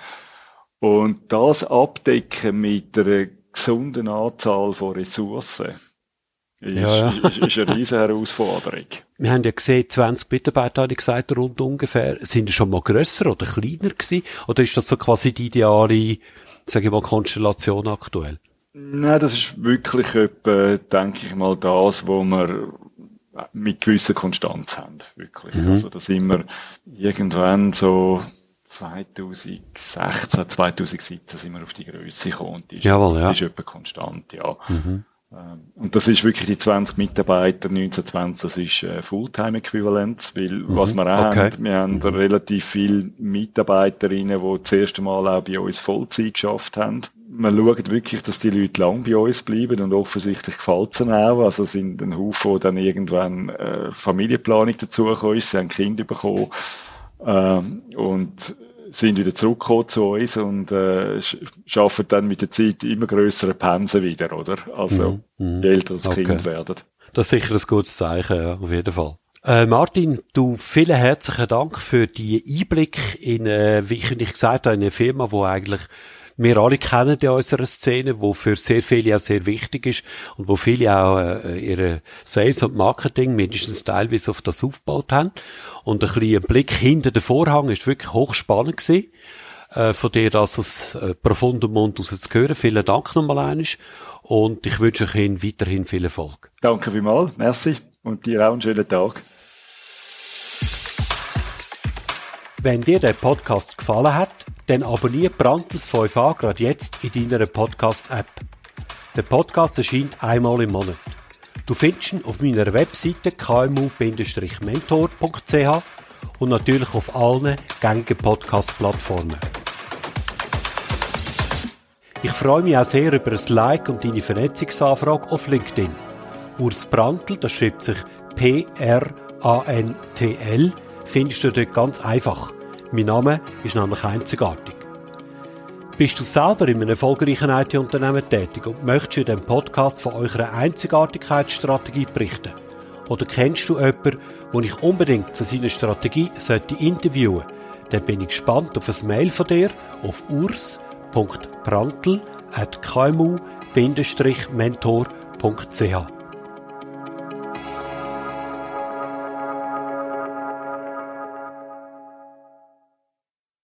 Und das abdecken mit einer gesunden Anzahl von Ressourcen ist, ja, ja. ist, ist eine riesige Herausforderung. Wir haben ja gesehen, zwanzig Mitarbeiter, habe ich gesagt, rund ungefähr. Sind die schon mal grösser oder kleiner gewesen? Oder ist das so quasi die ideale, sage ich mal, Konstellation aktuell? Nein, das ist wirklich etwa, denke ich mal, das, wo wir mit gewisser Konstanz haben, wirklich. Mhm. Also, da sind wir irgendwann so zweitausendsechzehn, zweitausendsiebzehn sind wir auf die Grösse gekommen und die ist, Jawohl, ja. die ist etwa konstant, ja. Mhm. Und das ist wirklich die zwanzig Mitarbeiter, neunzehn, zwanzig, das ist äh, Fulltime-Äquivalenz, weil mhm. was wir auch okay. haben, wir haben mhm. relativ viele Mitarbeiterinnen, die das erste Mal auch bei uns Vollzeit geschafft haben. Wir schauen wirklich, dass die Leute lang bei uns bleiben und offensichtlich gefällt es ihnen auch. Also es sind ein Haufen, die dann irgendwann äh, Familienplanung dazugekommen ist, sie haben Kinder bekommen ähm, und sind wieder zurückgekommen zu uns und äh, schaffen dann mit der Zeit immer grössere Pensen wieder, oder? Also, mhm, je älter das okay. Kind werden. Das ist sicher ein gutes Zeichen, ja, auf jeden Fall. Äh, Martin, du, vielen herzlichen Dank für die Einblick in, äh, wie ich gesagt habe, in eine Firma, die eigentlich wir alle kennen in unserer Szene, wo für sehr viele auch sehr wichtig ist und wo viele auch äh, ihre Sales und Marketing mindestens teilweise auf das aufgebaut haben. Und ein bisschen Blick hinter den Vorhang ist wirklich hochspannend gewesen. Äh, von dir das aus äh, profundem Mund raus zu hören. Vielen Dank nochmal einmal. Und ich wünsche Ihnen weiterhin viel Erfolg. Danke vielmals, merci. Und dir auch einen schönen Tag. Wenn dir der Podcast gefallen hat, dann abonniere Brandtels fünf a gerade jetzt in deiner Podcast-App. Der Podcast erscheint einmal im Monat. Du findest ihn auf meiner Webseite k m u Bindestrich mentor punkt c h und natürlich auf allen gängigen Podcast-Plattformen. Ich freue mich auch sehr über ein Like und deine Vernetzungsanfrage auf LinkedIn. Urs Brandtl, das schreibt sich P R A N T L, findest du dort ganz einfach. Mein Name ist nämlich einzigartig. Bist du selber in einem erfolgreichen I T-Unternehmen tätig und möchtest in diesem Podcast von eurer Einzigartigkeitsstrategie berichten? Oder kennst du jemanden, den ich unbedingt zu seiner Strategie sollte interviewen sollte? Dann bin ich gespannt auf ein Mail von dir auf urs punkt brandtl at k m u Bindestrich mentor punkt c h.